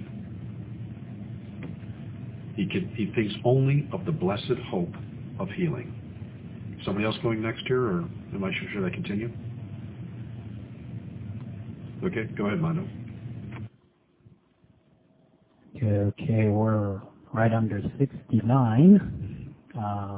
He, can, he thinks only of the blessed hope of healing. Somebody else going next here, or am I sure should I continue? Okay, go ahead, Mondo. Okay, okay, we're right under sixty-nine. Uh,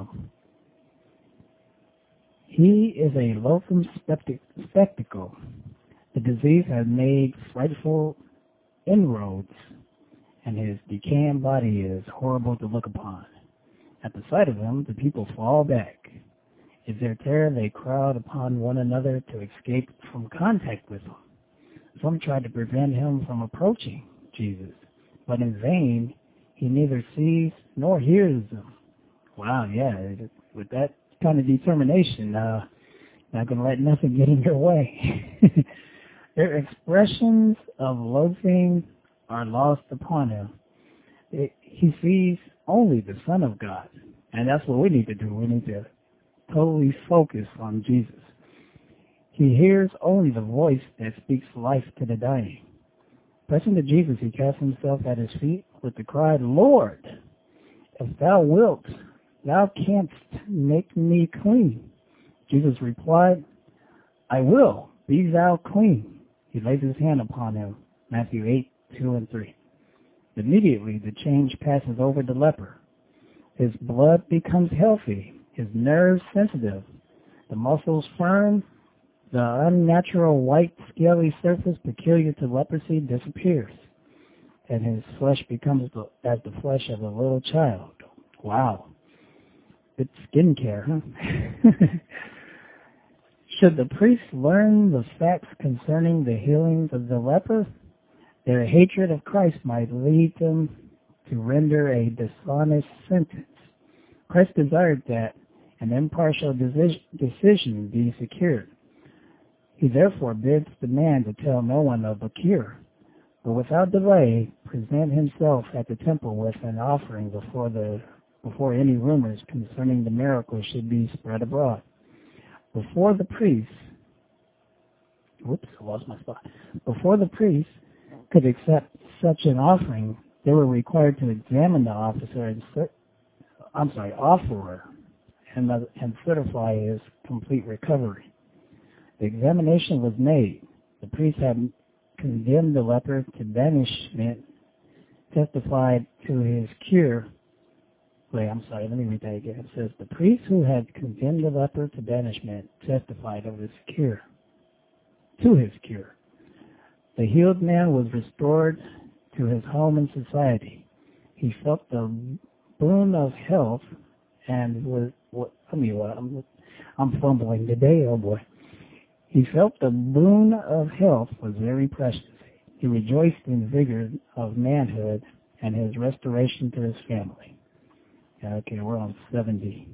he is a loathsome spectac- spectacle. The disease has made frightful inroads, and his decaying body is horrible to look upon. At the sight of him, the people fall back. In their terror, they crowd upon one another to escape from contact with him. Some try to prevent him from approaching Jesus, but in vain. He neither sees nor hears them. Wow, yeah, with that kind of determination, uh, not going to let nothing get in your way. Their expressions of loathing are lost upon him. It, he sees only the Son of God, and that's what we need to do. We need to totally focus on Jesus. He hears only the voice that speaks life to the dying. Pressing to Jesus, he cast himself at his feet with the cry, Lord, if thou wilt, thou canst make me clean. Jesus replied, I will, be thou clean. He lays his hand upon him, Matthew eight, two and three. Immediately the change passes over the leper. His blood becomes healthy, his nerves sensitive, the muscles firm, the unnatural white scaly surface peculiar to leprosy disappears, and his flesh becomes the, as the flesh of a little child. Wow. Good skincare, huh? Should the priests learn the facts concerning the healings of the leper, their hatred of Christ might lead them to render a dishonest sentence. Christ desired that an impartial decision be secured. He therefore bids the man to tell no one of the cure, but without delay present himself at the temple with an offering before the before any rumors concerning the miracle should be spread abroad. Before the priests, whoops, I lost my spot. Before the priests could accept such an offering, they were required to examine the officer and cer- I'm sorry, offerer and, uh, and certify his complete recovery. The examination was made. The priest had condemned the leper to banishment, testified to his cure. Wait, I'm sorry, let me read that again. It says, the priest who had condemned the leper to banishment testified of his cure, to his cure. The healed man was restored to his home and society. He felt the boon of health and was, what, I mean, what, I'm, I'm fumbling today, oh boy. He felt the boon of health was very precious. He rejoiced in the vigor of manhood and his restoration to his family. Okay, we're on seventy.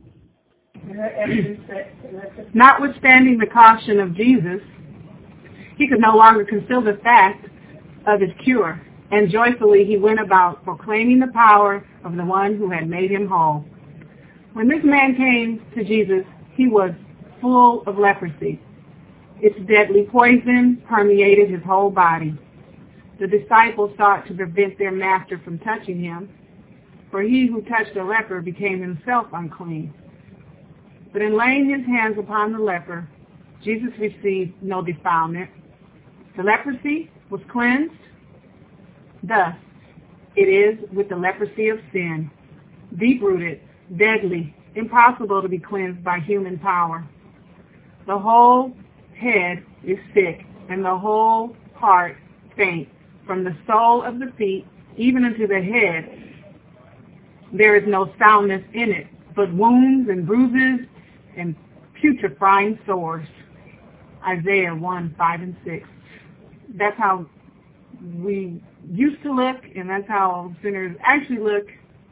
Notwithstanding the caution of Jesus, he could no longer conceal the fact of his cure, and joyfully he went about proclaiming the power of the one who had made him whole. When this man came to Jesus, he was full of leprosy. Its deadly poison permeated his whole body. The disciples sought to prevent their master from touching him, for he who touched a leper became himself unclean. But in laying his hands upon the leper, Jesus received no defilement. The leprosy was cleansed. Thus, it is with the leprosy of sin, deep-rooted, deadly, impossible to be cleansed by human power. The whole head is sick, and the whole heart faint, from the sole of the feet even unto the head. There is no soundness in it, but wounds and bruises and putrefying sores. Isaiah one, five, and six. That's how we used to look, and that's how sinners actually look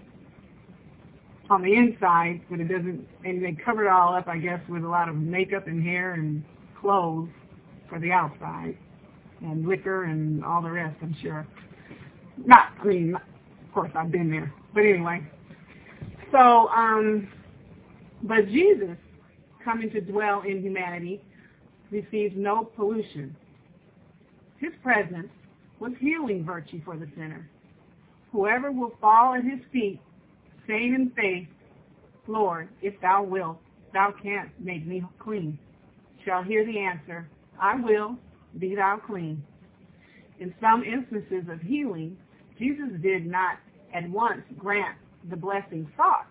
on the inside, but it doesn't, and they cover it all up, I guess, with a lot of makeup and hair and clothes for the outside, and liquor and all the rest, I'm sure. Not, I mean, of course, I've been there. But anyway, so, um, but Jesus, coming to dwell in humanity, receives no pollution. His presence was healing virtue for the sinner. Whoever will fall at his feet, saying in faith, Lord, if thou wilt, thou canst make me clean, shall hear the answer, I will, be thou clean. In some instances of healing, Jesus did not at once grant the blessing sought.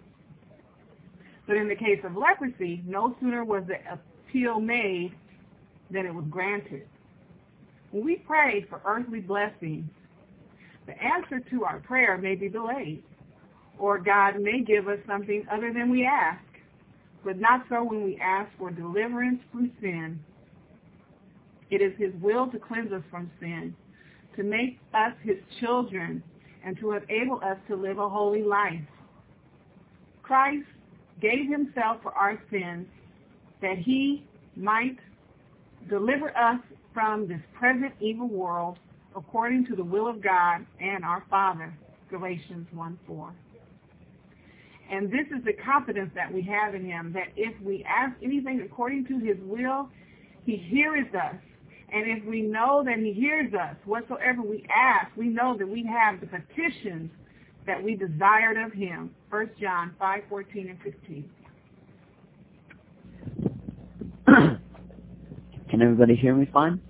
But in the case of leprosy, no sooner was the appeal made than it was granted. When we pray for earthly blessings, the answer to our prayer may be delayed, or God may give us something other than we ask, but not so when we ask for deliverance from sin. It is his will to cleanse us from sin, to make us his children, and to enable us to live a holy life. Christ gave himself for our sins that he might deliver us from this present evil world according to the will of God and our Father, Galatians one four. And this is the confidence that we have in him, that if we ask anything according to his will, he hears us. And if we know that he hears us, whatsoever we ask, we know that we have the petitions that we desired of him. First John five, fourteen, and fifteen. Can everybody hear me fine?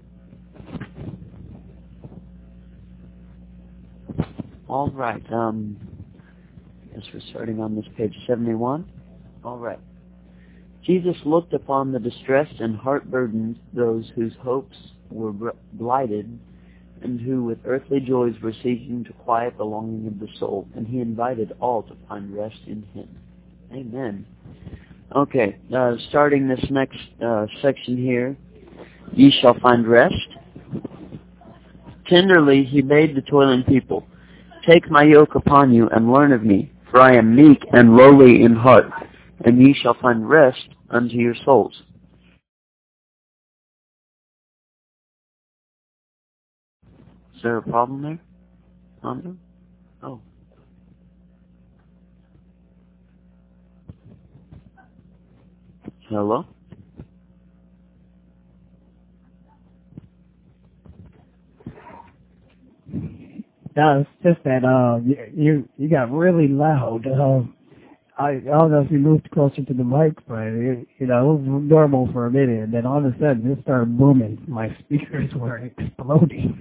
All right. Um, I guess we're starting on this page seventy-one. All right. Jesus looked upon the distressed and heart-burdened, those whose hopes were blighted, and who with earthly joys were seeking to quiet the longing of the soul, and he invited all to find rest in him. Amen. Okay, uh, starting this next uh, section here, ye shall find rest. Tenderly he bade the toiling people, take my yoke upon you and learn of me, for I am meek and lowly in heart, and ye shall find rest unto your souls. Is there a problem there? Andrew? Oh. Hello? No, it's just that uh, you you, you got really loud. Uh, I, I don't know if you moved closer to the mic, but it, you know, it was normal for a minute, and then all of a sudden it started booming. My speakers were exploding.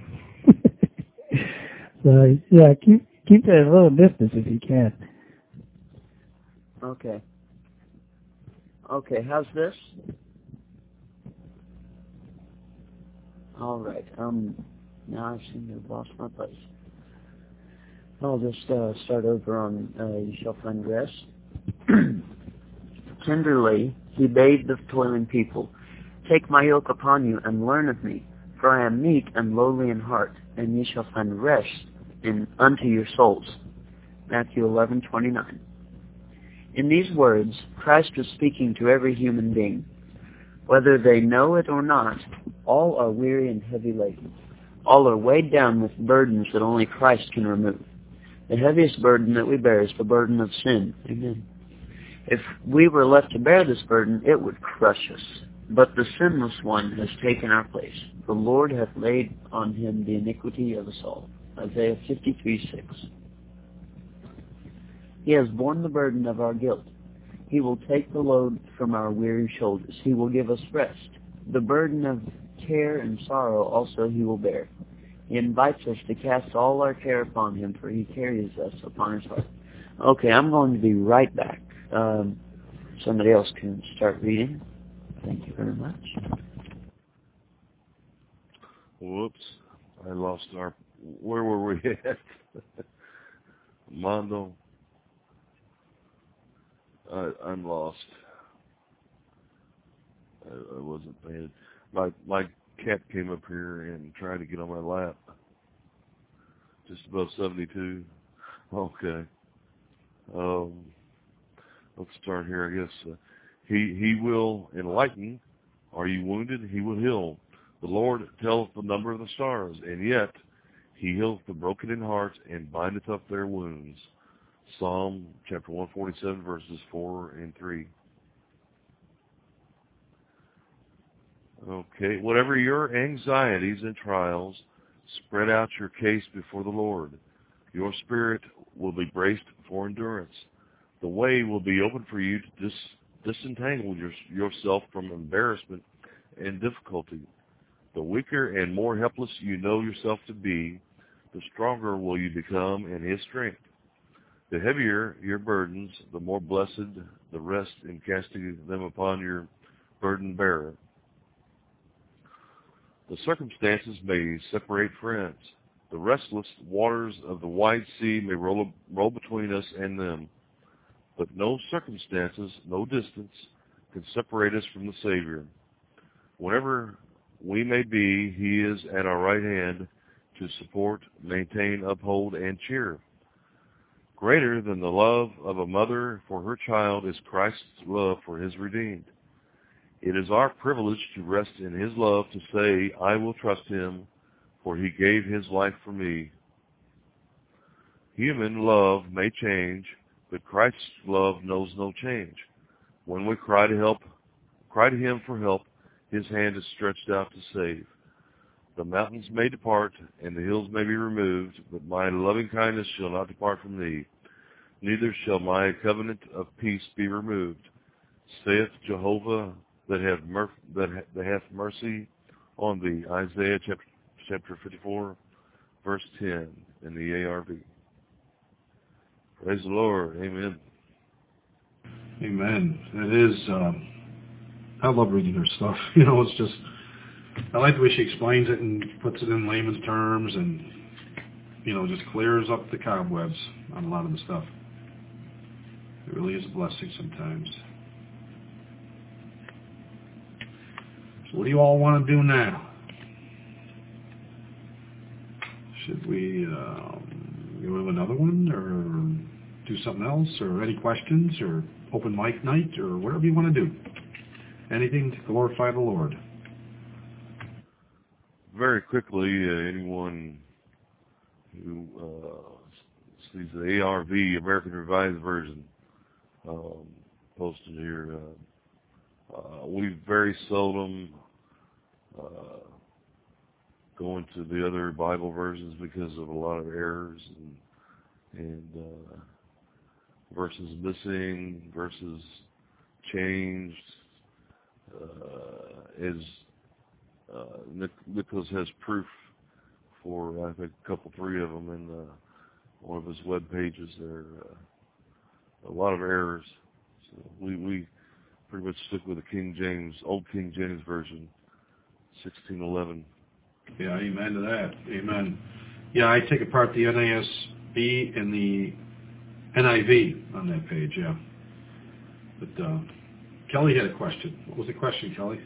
So yeah, keep keep it at a little distance if you can. Okay. Okay, how's this? All right. Um, now I seem to have lost my place. I'll just uh, start over on uh, you shall find rest. Tenderly he bade the toiling people, take my yoke upon you and learn of me, for I am meek and lowly in heart, and ye shall find rest in unto your souls. Matthew eleven twenty-nine. In these words, Christ was speaking to every human being. Whether they know it or not, all are weary and heavy laden. All are weighed down with burdens that only Christ can remove. The heaviest burden that we bear is the burden of sin. Amen. If we were left to bear this burden, it would crush us. But the sinless one has taken our place. The Lord hath laid on him the iniquity of us all. Isaiah fifty-three six. He has borne the burden of our guilt. He will take the load from our weary shoulders. He will give us rest. The burden of care and sorrow also he will bear. He invites us to cast all our care upon him, for he carries us upon his heart. Okay, I'm going to be right back. Um, somebody else can start reading. Thank you very much. Whoops. I lost our... Where were we at? Mondo. I, I'm lost. I, I wasn't paying. My my cat came up here and tried to get on my lap. Just above seventy-two. Okay. Um, let's start here, I guess. Uh, he he will enlighten. Are you wounded? He will heal. The Lord telleth the number of the stars, and yet he healeth the broken in heart and bindeth up their wounds. Psalm chapter one forty-seven, verses four and three. Okay, whatever your anxieties and trials, spread out your case before the Lord. Your spirit will be braced for endurance. The way will be open for you to dis, disentangle your, yourself from embarrassment and difficulty. The weaker and more helpless you know yourself to be, the stronger will you become in his strength. The heavier your burdens, the more blessed the rest in casting them upon your burden bearer. The circumstances may separate friends. The restless waters of the wide sea may roll, roll between us and them. But no circumstances, no distance, can separate us from the Savior. Whenever we may be, he is at our right hand to support, maintain, uphold, and cheer. Greater than the love of a mother for her child is Christ's love for his redeemed. It is our privilege to rest in his love, to say, I will trust him, for he gave his life for me. Human love may change, but Christ's love knows no change. When we cry to help, cry to him for help, his hand is stretched out to save. The mountains may depart, and the hills may be removed, but my loving kindness shall not depart from thee. Neither shall my covenant of peace be removed, saith Jehovah, that hath, mer- that, ha- that hath mercy on thee. Isaiah chapter, chapter fifty-four, verse ten, in the A R V. Praise the Lord. Amen. Amen. It is, um, I love reading her stuff. You know, it's just, I like the way she explains it and puts it in layman's terms and, you know, just clears up the cobwebs on a lot of the stuff. It really is a blessing sometimes. What do you all want to do now? Should we um, go with another one, or do something else, or any questions, or open mic night, or whatever you want to do? Anything to glorify the Lord. Very quickly, uh, anyone who uh, sees the A R V, American Revised Version, um, posted here, uh, uh, we very seldom uh, go into the other Bible versions because of a lot of errors and, and uh, verses missing, verses changed. Uh, as uh, Nic- Nicholas has proof for, I think, a couple, three of them in uh, one of his web pages. There are uh, a lot of errors. So we, we pretty much stick with the King James, Old King James Version, sixteen eleven. Yeah, amen to that. Amen. Yeah, I take apart the N A S B and the N I V on that page, yeah. But uh, Kelly had a question. What was the question, Kelly?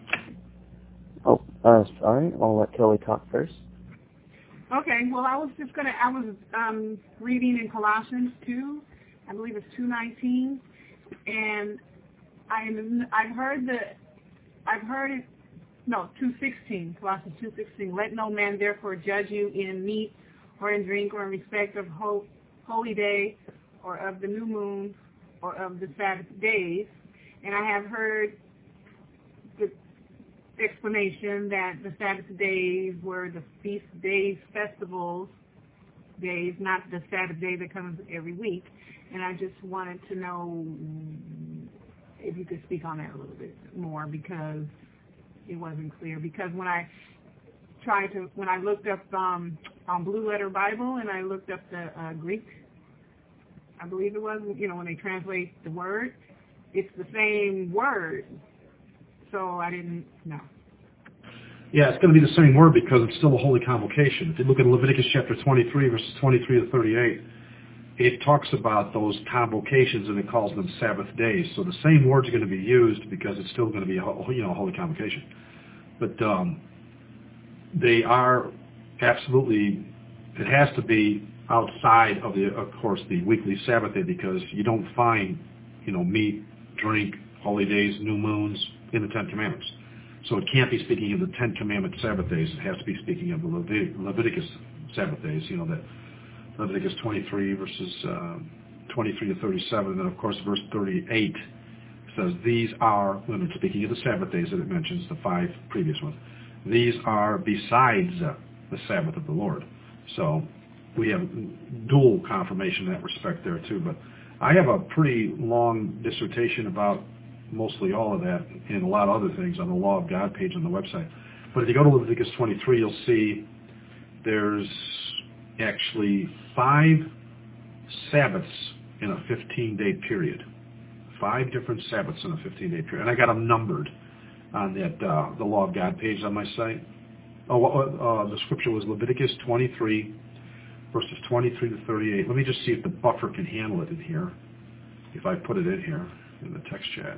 Oh, uh, sorry. I'll let Kelly talk first. Okay, well, I was just going to, I was um, reading in Colossians two, I believe it's two nineteen, and I, I've heard the, I've heard it, no, two sixteen, Colossians two sixteen, let no man therefore judge you in meat or in drink or in respect of ho- holy day or of the new moon or of the Sabbath days. And I have heard the explanation that the Sabbath days were the feast days, festivals days, not the Sabbath day that comes every week. And I just wanted to know if you could speak on that a little bit more, because it wasn't clear. Because when I tried to, when I looked up um, on Blue Letter Bible and I looked up the uh, Greek, I believe it was, you know, when they translate the word, it's the same word. So I didn't know. Yeah, it's going to be the same word because it's still a holy convocation. If you look at Leviticus chapter twenty-three, verses twenty-three to thirty-eight, it talks about those convocations and it calls them Sabbath days. So the same words are going to be used because it's still going to be a, you know, a holy convocation. But um, they are absolutely, it has to be outside of the, of course, the weekly Sabbath day, because you don't find, you know, meat, drink, holy days, new moons in the Ten Commandments. So it can't be speaking of the Ten Commandment Sabbath days. It has to be speaking of the Levit- Leviticus Sabbath days, you know, that Leviticus twenty-three, verses uh, twenty-three to thirty-seven, and then, of course, verse thirty-eight says, these are, when it's speaking of the Sabbath days that it mentions, the five previous ones, these are besides uh, the Sabbath of the Lord. So we have dual confirmation in that respect there, too. But I have a pretty long dissertation about mostly all of that and a lot of other things on the Law of God page on the website. But if you go to Leviticus twenty-three, you'll see there's actually five Sabbaths in a fifteen-day period. Five different Sabbaths in a fifteen-day period. And I got them numbered on that uh, the Law of God page on my site. Oh, uh, the scripture was Leviticus twenty-three, verses twenty-three to thirty-eight. Let me just see if the buffer can handle it in here, if I put it in here in the text chat.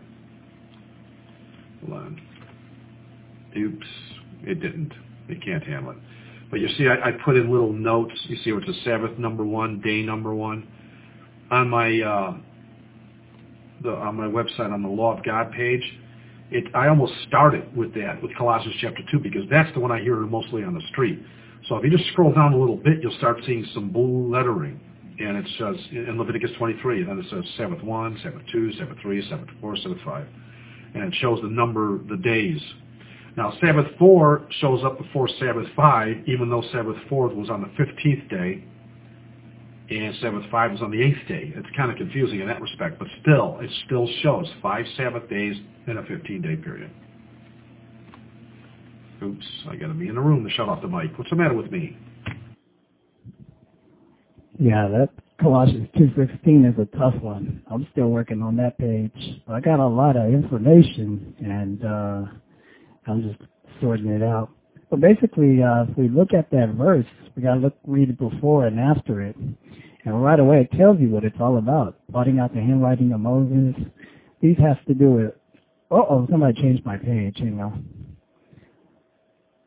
Hold on. Oops, it didn't. It can't handle it. But you see, I, I put in little notes. You see, it's a Sabbath number one, day number one. On my uh, the on my website, on the Law of God page, it I almost started with that, with Colossians chapter two, because that's the one I hear mostly on the street. So if you just scroll down a little bit, you'll start seeing some blue lettering. And it says, in Leviticus twenty-three, and then it says Sabbath one, Sabbath two, Sabbath three, Sabbath four, Sabbath five. And it shows the number, the days. Now, Sabbath four shows up before Sabbath five, even though Sabbath four was on the fifteenth day, and Sabbath five was on the eighth day. It's kind of confusing in that respect, but still, it still shows five Sabbath days in a fifteen-day period. Oops, I got to be in the room to shut off the mic. What's the matter with me? Yeah, that Colossians two sixteen is a tough one. I'm still working on that page. I got a lot of information, and uh, I'm just sorting it out. But basically, uh, if we look at that verse, we got to look, read it before and after it. And right away, it tells you what it's all about. Blotting out the handwriting of Moses. These has to do with, uh-oh, somebody changed my page, you know.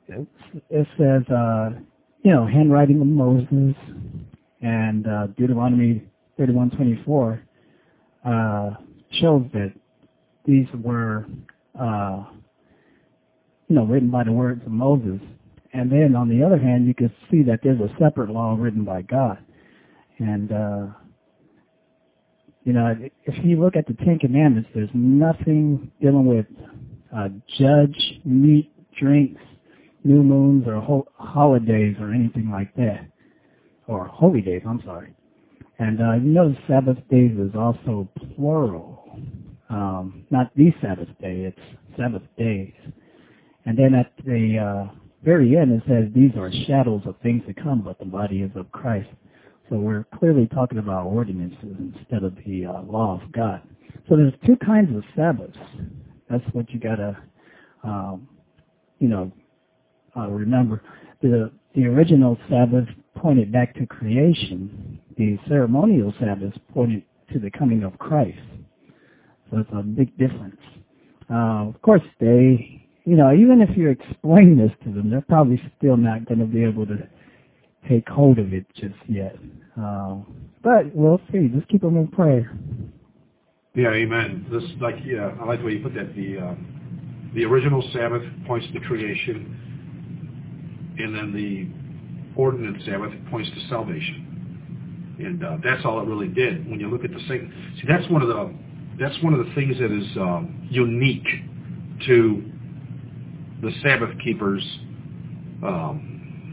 it, it says, uh, you know, handwriting of Moses and uh, Deuteronomy thirty-one twenty-four uh, shows that these were, uh, you know, written by the words of Moses. And then on the other hand, you could see that there's a separate law written by God. And, uh, you know, if you look at the Ten Commandments, there's nothing dealing with uh, judge, meat, drinks, new moons, or ho- holidays or anything like that. Or holy days, I'm sorry. And uh, you know, Sabbath days is also plural. Um, not the Sabbath day, it's Sabbath days. And then at the uh, very end, it says these are shadows of things to come, but the body is of Christ. So we're clearly talking about ordinances instead of the uh, law of God. So there's two kinds of Sabbaths. That's what you gotta, um, you know, uh, remember. The the original Sabbath pointed back to creation. The ceremonial Sabbath pointed to the coming of Christ. So it's a big difference. Uh, of course, they, you know, even if you explain this to them, they're probably still not going to be able to take hold of it just yet. Uh, but we'll see. Just keep them in prayer. Yeah, amen. This, like, yeah, I like the way you put that. The uh, the original Sabbath points to creation, and then the ordinance Sabbath points to salvation, and uh, that's all it really did. When you look at the same, see, that's one of the that's one of the things that is um, unique to the Sabbath keepers' um,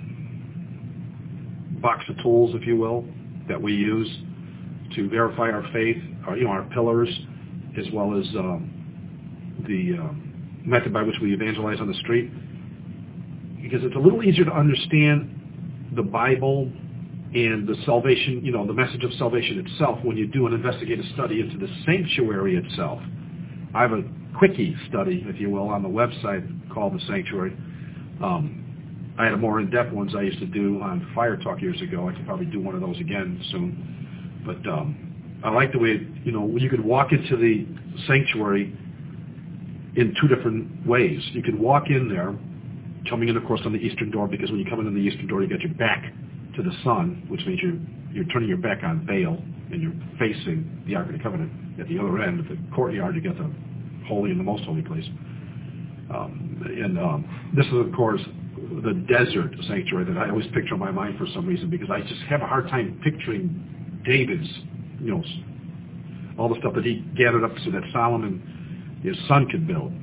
box of tools, if you will, that we use to verify our faith, our, you know, our pillars, as well as um, the uh, method by which we evangelize on the street. Because it's a little easier to understand the Bible and the salvation, you know, the message of salvation itself when you do an investigative study into the sanctuary itself. I have a quickie study, if you will, on the website called The Sanctuary. Um, I had a more in-depth ones I used to do on Fire Talk years ago. I could probably do one of those again soon. But um, I like the way, you know, you could walk into the sanctuary in two different ways. You could walk in there, coming in, of course, on the eastern door, because when you come in on the eastern door, you got your back to the sun, which means you're, you're turning your back on Baal, and you're facing the Ark of the Covenant. At the other end of the courtyard, you got the holy and the most holy place. Um, and um, this is, of course, the desert sanctuary that I always picture in my mind for some reason, because I just have a hard time picturing David's, you know, all the stuff that he gathered up so that Solomon, his son, could build.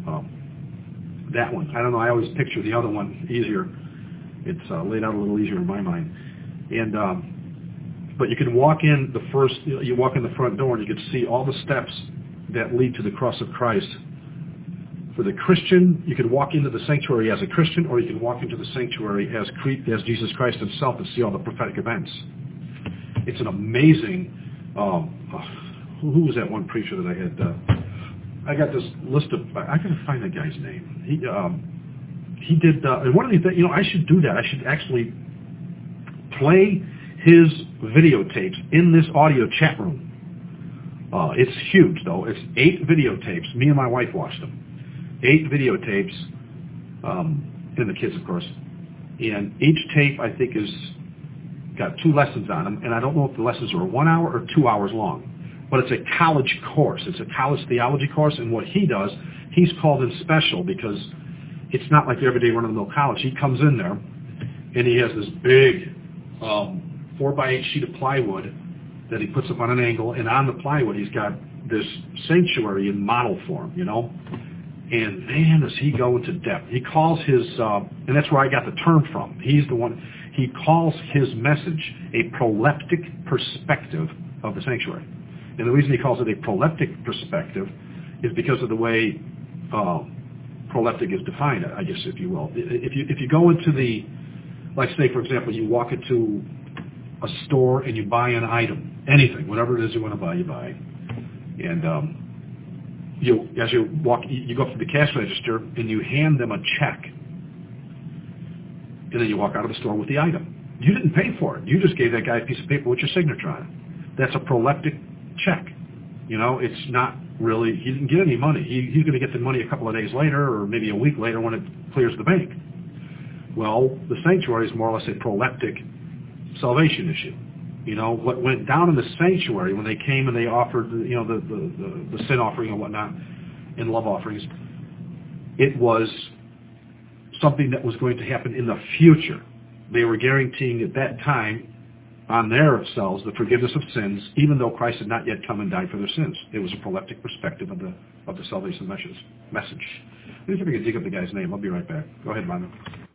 Um, that one. I don't know. I always picture the other one easier. It's uh, laid out a little easier in my mind. And um, but you can walk in the first. You walk in the front door and you can see all the steps that lead to the cross of Christ. For the Christian, you can walk into the sanctuary as a Christian, or you can walk into the sanctuary as as Jesus Christ himself and see all the prophetic events. It's an amazing. Um, uh, who was that one preacher that I had? Uh, I got this list of. I got to find that guy's name. He um, he did. Uh, and one of these, you know, I should do that. I should actually play his videotapes in this audio chat room. Uh, it's huge, though. It's eight videotapes. Me and my wife watched them. Eight videotapes, um, and the kids, of course. And each tape, I think, is got two lessons on them. And I don't know if the lessons are one hour or two hours long. But it's a college course. It's a college theology course. And what he does, he's called in special because it's not like the everyday run-of-the-mill college. He comes in there, and he has this big um, four by eight sheet of plywood that he puts up on an angle. And on the plywood, he's got this sanctuary in model form, you know. And man, does he go into depth. He calls his, uh, and that's where I got the term from. He's the one, he calls his message a proleptic perspective of the sanctuary. And the reason he calls it a proleptic perspective is because of the way uh, proleptic is defined, I guess, if you will. If you, if you go into the, like say, for example, you walk into a store and you buy an item, anything, whatever it is you want to buy, you buy. And, um, You, as you walk, you go up to the cash register and you hand them a check, and then you walk out of the store with the item. You didn't pay for it. You just gave that guy a piece of paper with your signature on it. That's a proleptic check. You know, it's not really. He didn't get any money. He, he's going to get the money a couple of days later, or maybe a week later when it clears the bank. Well, the sanctuary is more or less a proleptic salvation issue. You know, what went down in the sanctuary when they came and they offered, you know, the, the, the, the sin offering and whatnot, and love offerings, it was something that was going to happen in the future. They were guaranteeing at that time on their selves the forgiveness of sins, even though Christ had not yet come and died for their sins. It was a proleptic perspective of the of the salvation message. Message. Let me see if I can dig up the guy's name. I'll be right back. Go ahead, Manu.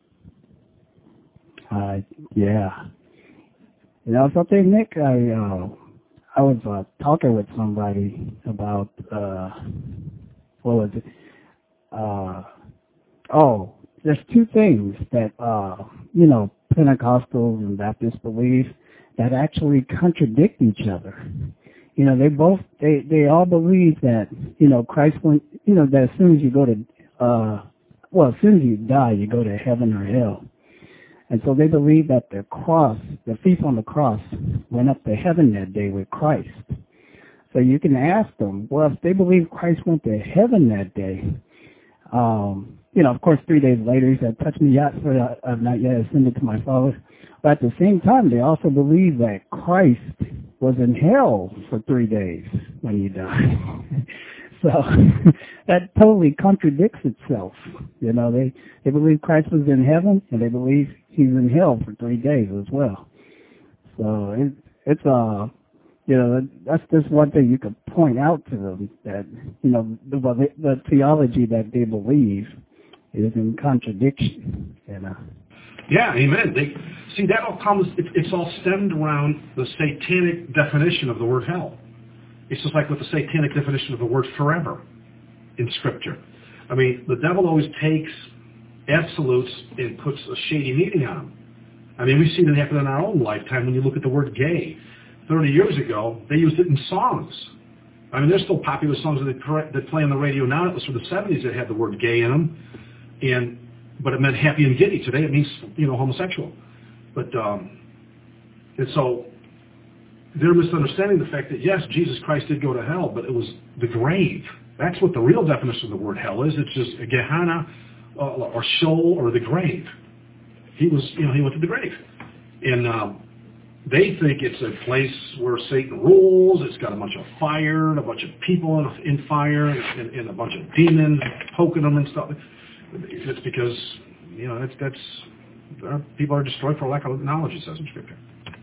Uh, yeah. You know something, Nick? I uh, I was uh, talking with somebody about uh, what was it? Uh, oh, there's two things that uh, you know Pentecostals and Baptists believe that actually contradict each other. You know, they both they they all believe that you know Christ went. You know that as soon as you go to uh, well, as soon as you die, you go to heaven or hell. And so they believe that the cross, the thief on the cross, went up to heaven that day with Christ. So you can ask them, well, if they believe Christ went to heaven that day, um, you know, of course, three days later, he said, touch me yet, for I have not yet ascended to my Father. But at the same time, they also believe that Christ was in hell for three days when he died. So that totally contradicts itself. You know, they, they believe Christ was in heaven, and they believe he's in hell for three days as well. So it, it's, uh, you know, that's just one thing you could point out to them, that, you know, the, the theology that they believe is in contradiction, you know. Yeah, amen. They, see, that all comes, it, it's all stemmed around the satanic definition of the word hell. It's just like with the satanic definition of the word forever in Scripture. I mean, the devil always takes absolutes and puts a shady meaning on them. I mean, we've seen it happen in our own lifetime when you look at the word gay. Thirty years ago, they used it in songs. I mean, there's still popular songs that, they, that play on the radio now. It was from the seventies that had the word gay in them, and but it meant happy and giddy. Today it means, you know, homosexual. But um, and so they're misunderstanding the fact that, yes, Jesus Christ did go to hell, but it was the grave. That's what the real definition of the word hell is. It's just a Gehenna uh, or Sheol or the grave. He was, you know, he went to the grave. And um, they think it's a place where Satan rules. It's got a bunch of fire and a bunch of people in, in fire and, and a bunch of demons poking them and stuff. It's because, you know, that's, that's people are destroyed for lack of knowledge, it says in Scripture.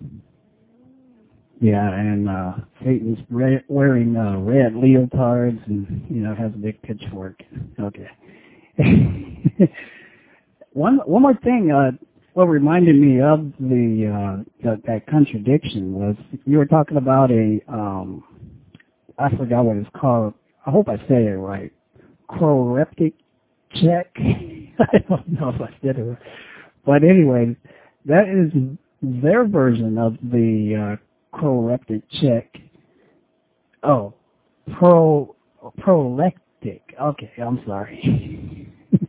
Yeah, and uh, Satan's red, wearing uh, red leotards and, you know, has a big pitchfork. Okay. one one more thing, uh, what reminded me of the uh, that, that contradiction was you were talking about a, um, I forgot what it's called. I hope I say it right. Proleptic check. I don't know if I did it right. But anyway, that is their version of the uh, proleptic check. Oh, pro proleptic. Okay, I'm sorry.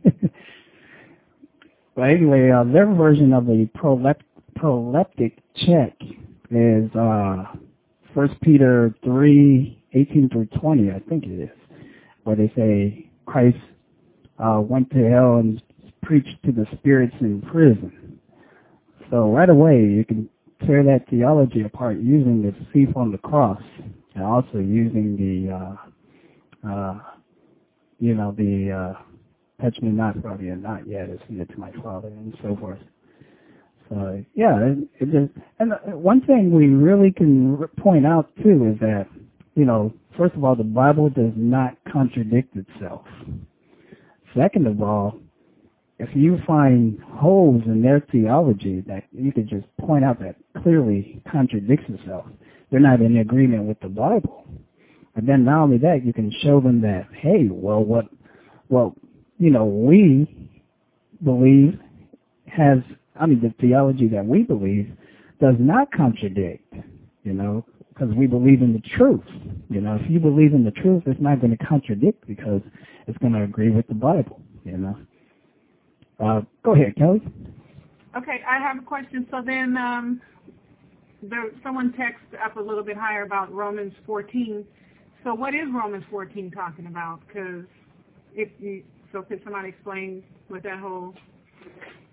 But anyway, uh, their version of the prolep- proleptic check is uh, First Peter three eighteen through twenty, I think it is, where they say Christ uh, went to hell and preached to the spirits in prison. So right away, you can tear that theology apart using the thief on the cross and also using the, uh, uh, you know, the uh, touch me not, for you not yet, ascended to my Father, and so forth. So, yeah, it, it just, and one thing we really can point out, too, is that, you know, first of all, the Bible does not contradict itself. Second of all, if you find holes in their theology that you could just point out that clearly contradicts itself, they're not in agreement with the Bible. And then not only that, you can show them that, hey, well, what, well, you know, we believe has, I mean, the theology that we believe does not contradict, you know, because we believe in the truth. You know, if you believe in the truth, it's not going to contradict because it's going to agree with the Bible, you know. Uh, go ahead, Kelly. Okay, I have a question. So then um, there, someone texted up a little bit higher about Romans fourteen. So what is Romans fourteen talking about? Because if you, so could somebody explain what that whole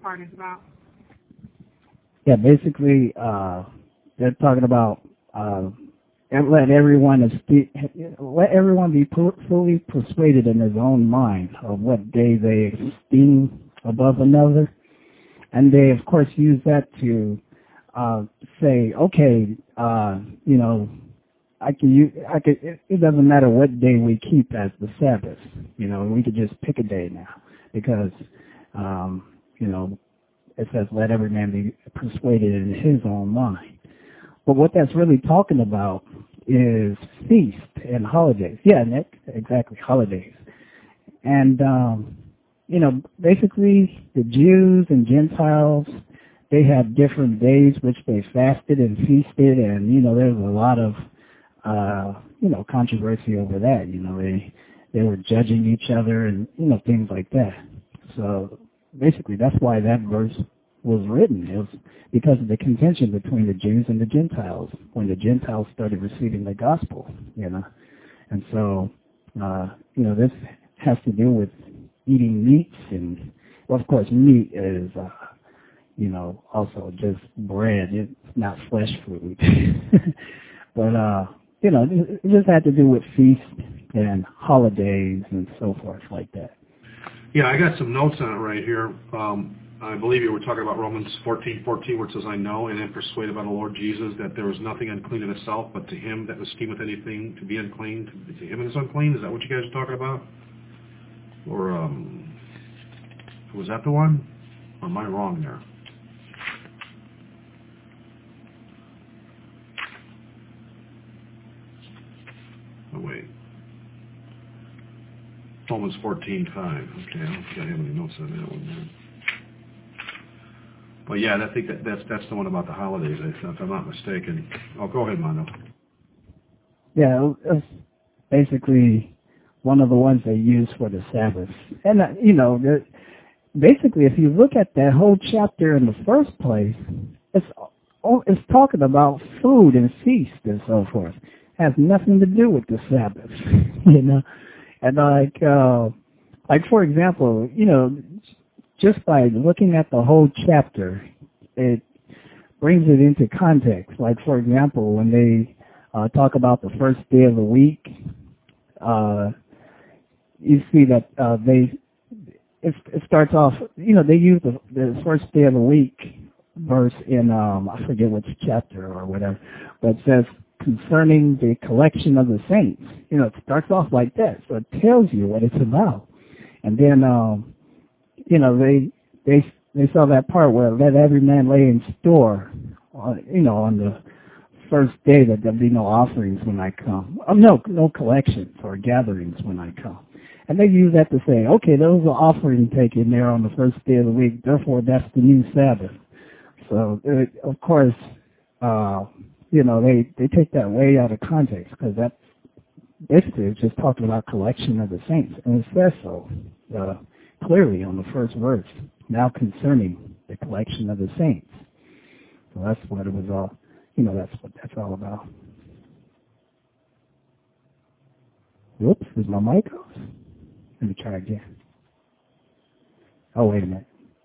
part is about? Yeah, basically, uh, they're talking about uh, and let everyone esteem, let everyone be fully persuaded in his own mind of what day they esteem above another, and they of course use that to uh, say, okay, uh, you know, I can use, I could. It, it doesn't matter what day we keep as the Sabbath. You know, we could just pick a day now because, um, you know, it says let every man be persuaded in his own mind. But what that's really talking about is feast and holidays. Yeah, Nick, exactly, holidays. And, um, you know, basically the Jews and Gentiles, they had different days which they fasted and feasted, and, you know, there's a lot of, uh, you know, controversy over that. You know, they, they were judging each other and, you know, things like that. So basically that's why that verse was written. It was because of the contention between the Jews and the Gentiles when the Gentiles started receiving the gospel, you know. And so, uh, you know, this has to do with eating meats and, well, of course, meat is, uh, you know, also just bread. It's not flesh food. But, uh, you know, it just had to do with feasts and holidays and so forth like that. Yeah, I got some notes on it right here. Um, I believe you were talking about Romans fourteen fourteen, where it says, I know and am persuaded by the Lord Jesus that there is nothing unclean in itself, but to him that esteemeth anything to be unclean, to, to him it is unclean. Is that what you guys are talking about? Or um, was that the one? Or am I wrong there? Oh, wait. Romans fourteen five. Okay, I don't think I have any notes on that one then. Well, yeah, I think that, that's that's the one about the holidays, if I'm not mistaken. Oh, go ahead, Mondo. Yeah, it's basically one of the ones they use for the Sabbath. And, uh, you know, basically, if you look at that whole chapter in the first place, it's it's talking about food and feast and so forth. It has nothing to do with the Sabbath, you know. And like, uh, like for example, you know, just by looking at the whole chapter, it brings it into context. Like, for example, when they uh, talk about the first day of the week, uh, you see that uh, they it, it starts off, you know, they use the, the first day of the week verse in, um, I forget which chapter or whatever, but it says, concerning the collection of the saints. You know, it starts off like that, so it tells you what it's about. And then, um, you know, they they they saw that part where let every man lay in store, on, you know, on the first day that there'll be no offerings when I come. Oh, no, no collections or gatherings when I come. And they use that to say, okay, there was an offering taken there on the first day of the week, therefore that's the new Sabbath. So, it, of course, uh, you know, they, they take that way out of context because that's basically it's just talking about collection of the saints. And it says so uh, clearly on the first verse, now concerning the collection of the saints. So that's what it was all, you know, that's what that's all about. Whoops, is my mic off? Let me try again. Oh, wait a minute.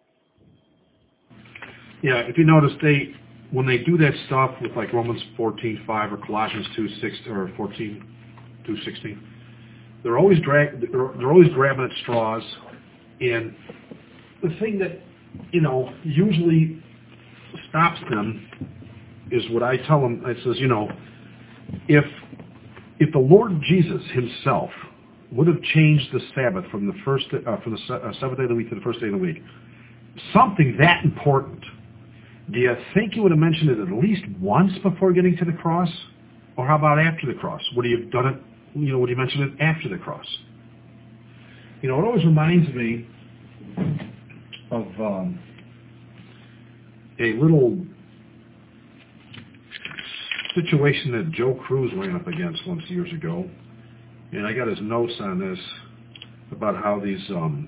Yeah, if you notice, they when they do that stuff with like Romans fourteen five or Colossians two six or fourteen two sixteen, they're always drag they're, they're always grabbing at straws. And the thing that, you know, usually stops them is what I tell them. It says, you know, if if the Lord Jesus himself would have changed the Sabbath from the first uh, from the uh, seventh day of the week to the first day of the week, something that important, do you think he would have mentioned it at least once before getting to the cross? Or how about after the cross? Would he have done it, you know, would he mention it after the cross? You know, it always reminds me of um, a little situation that Joe Cruz ran up against once years ago. And I got his notes on this about how these um,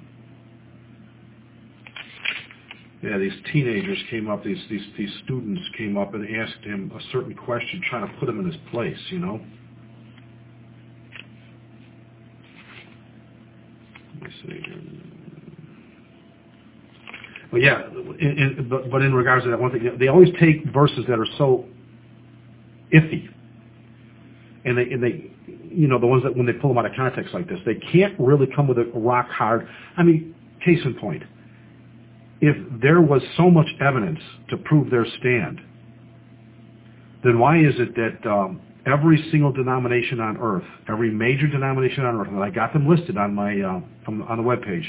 yeah, these teenagers came up, these, these these students came up and asked him a certain question, trying to put him in his place, you know. Let me see here. Well, yeah, in, in, but, but in regards to that one thing, they always take verses that are so iffy, and they, and they, you know, the ones that when they pull them out of context like this, they can't really come with a rock hard. I mean, case in point, if there was so much evidence to prove their stand, then why is it that um, every single denomination on earth, every major denomination on earth, and I got them listed on my uh, on, on the webpage,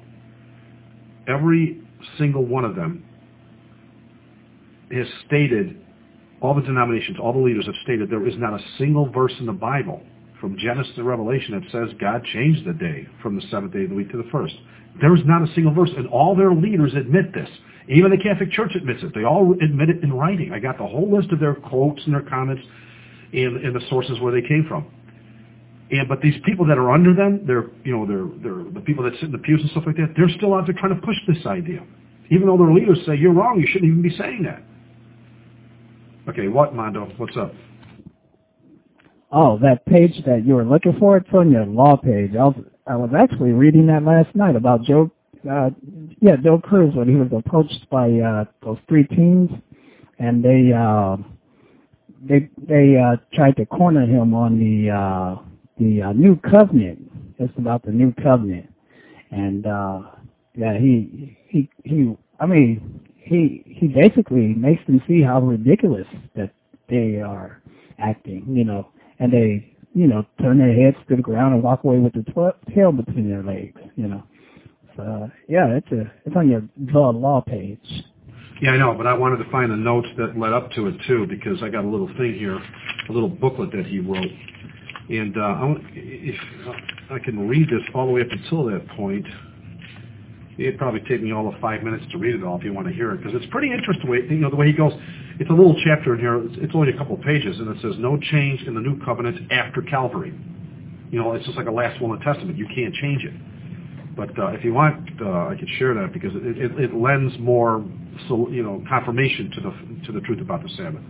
every single one of them has stated, all the denominations, all the leaders have stated there is not a single verse in the Bible from Genesis to Revelation that says God changed the day from the seventh day of the week to the first. There is not a single verse, and all their leaders admit this. Even the Catholic Church admits it. They all admit it in writing. I got the whole list of their quotes and their comments and, and the sources where they came from. And but these people that are under them, they're you know they're they're the people that sit in the pews and stuff like that. They're still out there trying to push this idea, even though their leaders say you're wrong. You shouldn't even be saying that. Okay, what, Mondo? What's up? Oh, that page that you were looking for, it's on your law page. I was, I was actually reading that last night about Joe, uh, yeah, Joe Cruz when he was approached by uh, those three teens, and they uh, they they uh, tried to corner him on the uh, the uh, new covenant. It's about the new covenant, and uh, yeah, he he he. I mean, he he basically makes them see how ridiculous that they are acting, you know. And they, you know, turn their heads to the ground and walk away with the tw- tail between their legs, you know. So, uh, yeah, it's a, it's on your the law page. Yeah, I know, but I wanted to find the notes that led up to it, too, because I got a little thing here, a little booklet that he wrote. And uh, I, if I can read this all the way up until that point, it'd probably take me all of five minutes to read it all if you want to hear it, because it's pretty interesting, the way, you know, the way he goes. It's a little chapter in here. It's, it's only a couple of pages, and it says, no change in the new covenant after Calvary. You know, it's just like a last will in the Testament. You can't change it. But uh, if you want, uh, I could share that, because it, it, it lends more, so, you know, confirmation to the to the truth about the Sabbath.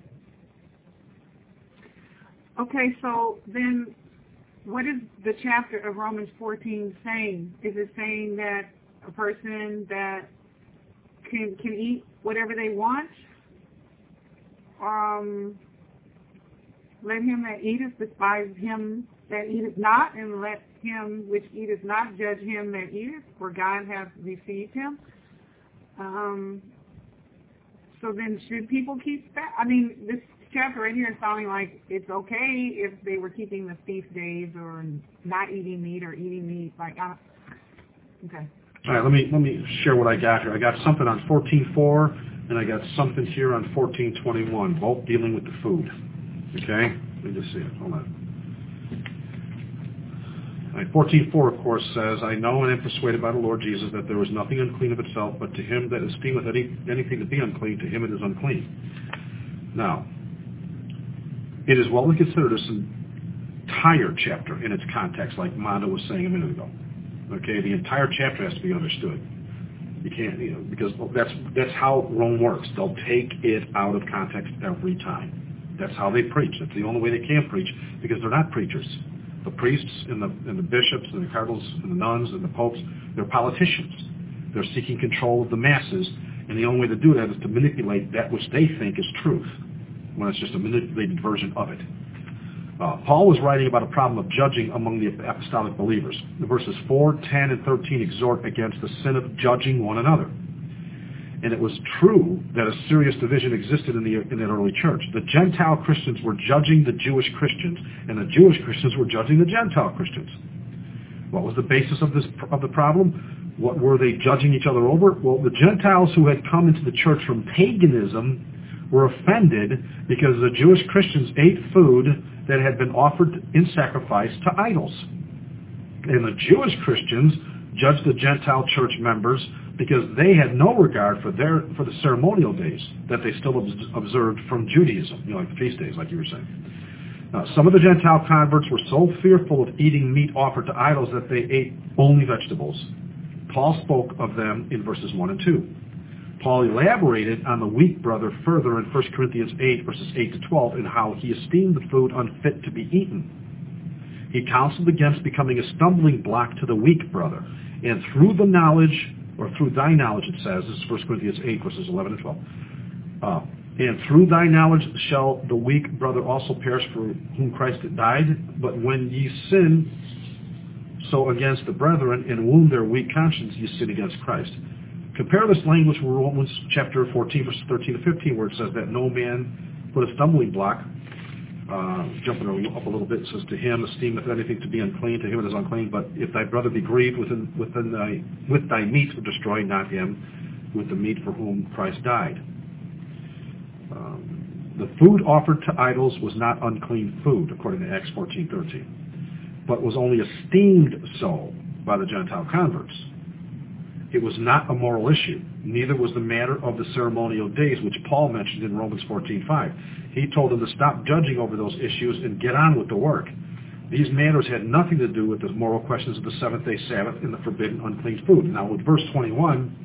Okay, so then what is the chapter of Romans fourteen saying? Is it saying that a person that can can eat whatever they want? Um, let him that eateth despise him that eateth not, and let him which eateth not judge him that eateth, for God hath received him. Um, so then should people keep that? I mean, this chapter right here is sounding like it's okay if they were keeping the feast days or not eating meat or eating meat. Like, uh, okay. All right, let me let me share what I got here. I got something on fourteen four, and I got something here on fourteen twenty-one, both dealing with the food. Okay? Let me just see it. Hold on. All right, fourteen four, of course, says, I know and am persuaded by the Lord Jesus that there is nothing unclean of itself, but to him that esteemeth any, anything to be unclean, to him it is unclean. Now, it is well to consider this entire chapter in its context, like Mondo was saying a minute ago. Okay, the entire chapter has to be understood. You can't, you know, because that's that's how Rome works. They'll take it out of context every time. That's how they preach. That's the only way they can preach, because they're not preachers. The priests and the and the bishops and the cardinals and the nuns and the popes, they're politicians. They're seeking control of the masses, and the only way to do that is to manipulate that which they think is truth, when it's just a manipulated version of it. Uh, Paul was writing about a problem of judging among the apostolic believers. The verses four, ten, and thirteen exhort against the sin of judging one another. And it was true that a serious division existed in the in that early church. The Gentile Christians were judging the Jewish Christians, and the Jewish Christians were judging the Gentile Christians. What was the basis of this of the problem? What were they judging each other over? Well, the Gentiles who had come into the church from paganism were offended because the Jewish Christians ate food that had been offered in sacrifice to idols. And the Jewish Christians judged the Gentile church members because they had no regard for their for the ceremonial days that they still observed from Judaism, you know, like the feast days, like you were saying. Now, some of the Gentile converts were so fearful of eating meat offered to idols that they ate only vegetables. Paul spoke of them in verses one and two. Paul elaborated on the weak brother further in First Corinthians eight, verses eight to twelve, and how he esteemed the food unfit to be eaten. He counseled against becoming a stumbling block to the weak brother, and through the knowledge or through thy knowledge, it says, this is First Corinthians eight, verses eleven and twelve. Uh, and through thy knowledge shall the weak brother also perish for whom Christ died. But when ye sin so against the brethren and wound their weak conscience, ye sin against Christ. Compare this language with Romans chapter fourteen, verses thirteen to fifteen, where it says that no man put a stumbling block. Uh, jumping up a little bit, it says, to him esteem if anything to be unclean, to him it is unclean. But if thy brother be grieved within, within thy, with thy meat, destroy not him with the meat for whom Christ died. Um, the food offered to idols was not unclean food, according to Acts fourteen thirteen, but was only esteemed so by the Gentile converts. It was not a moral issue. Neither was the matter of the ceremonial days, which Paul mentioned in Romans fourteen five. He told them to stop judging over those issues and get on with the work. These matters had nothing to do with the moral questions of the seventh-day Sabbath and the forbidden unclean food. Now, with verse twenty-one,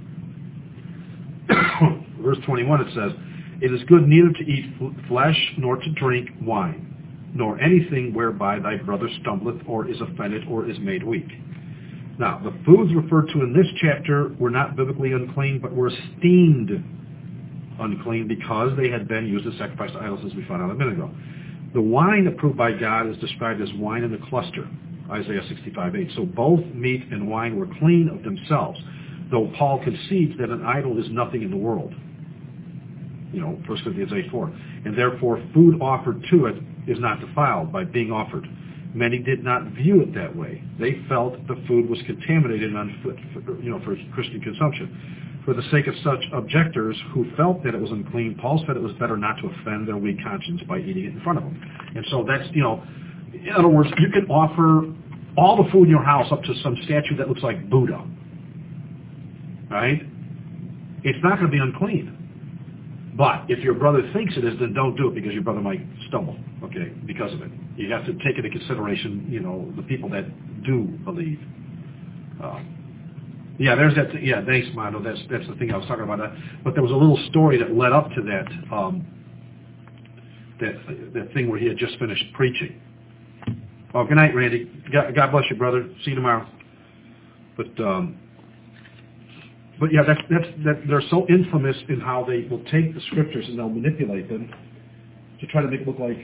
verse twenty-one, it says, it is good neither to eat flesh nor to drink wine, nor anything whereby thy brother stumbleth or is offended or is made weak. Now, the foods referred to in this chapter were not biblically unclean, but were esteemed unclean because they had been used as sacrifice to idols, as we found out a minute ago. The wine approved by God is described as wine in the cluster, Isaiah sixty-five eight. So both meat and wine were clean of themselves, though Paul concedes that an idol is nothing in the world. You know, First Corinthians eight four. And therefore, food offered to it is not defiled by being offered. Many did not view it that way. They felt the food was contaminated and unfit for, you know, for Christian consumption. For the sake of such objectors who felt that it was unclean, Paul said it was better not to offend their weak conscience by eating it in front of them. And so that's, you know, in other words, you can offer all the food in your house up to some statue that looks like Buddha. Right? It's not going to be unclean. But if your brother thinks it is, then don't do it because your brother might stumble, okay, because of it. You have to take into consideration, you know, the people that do believe. Um, yeah, there's that. Th- yeah, thanks, Mondo. That's that's the thing I was talking about. That. But there was a little story that led up to that um, that that thing where he had just finished preaching. Oh, good night, Randy. God, God bless you, brother. See you tomorrow. But. Um, But yeah, that's, that's, that they're so infamous in how they will take the scriptures and they'll manipulate them to try to make it look like.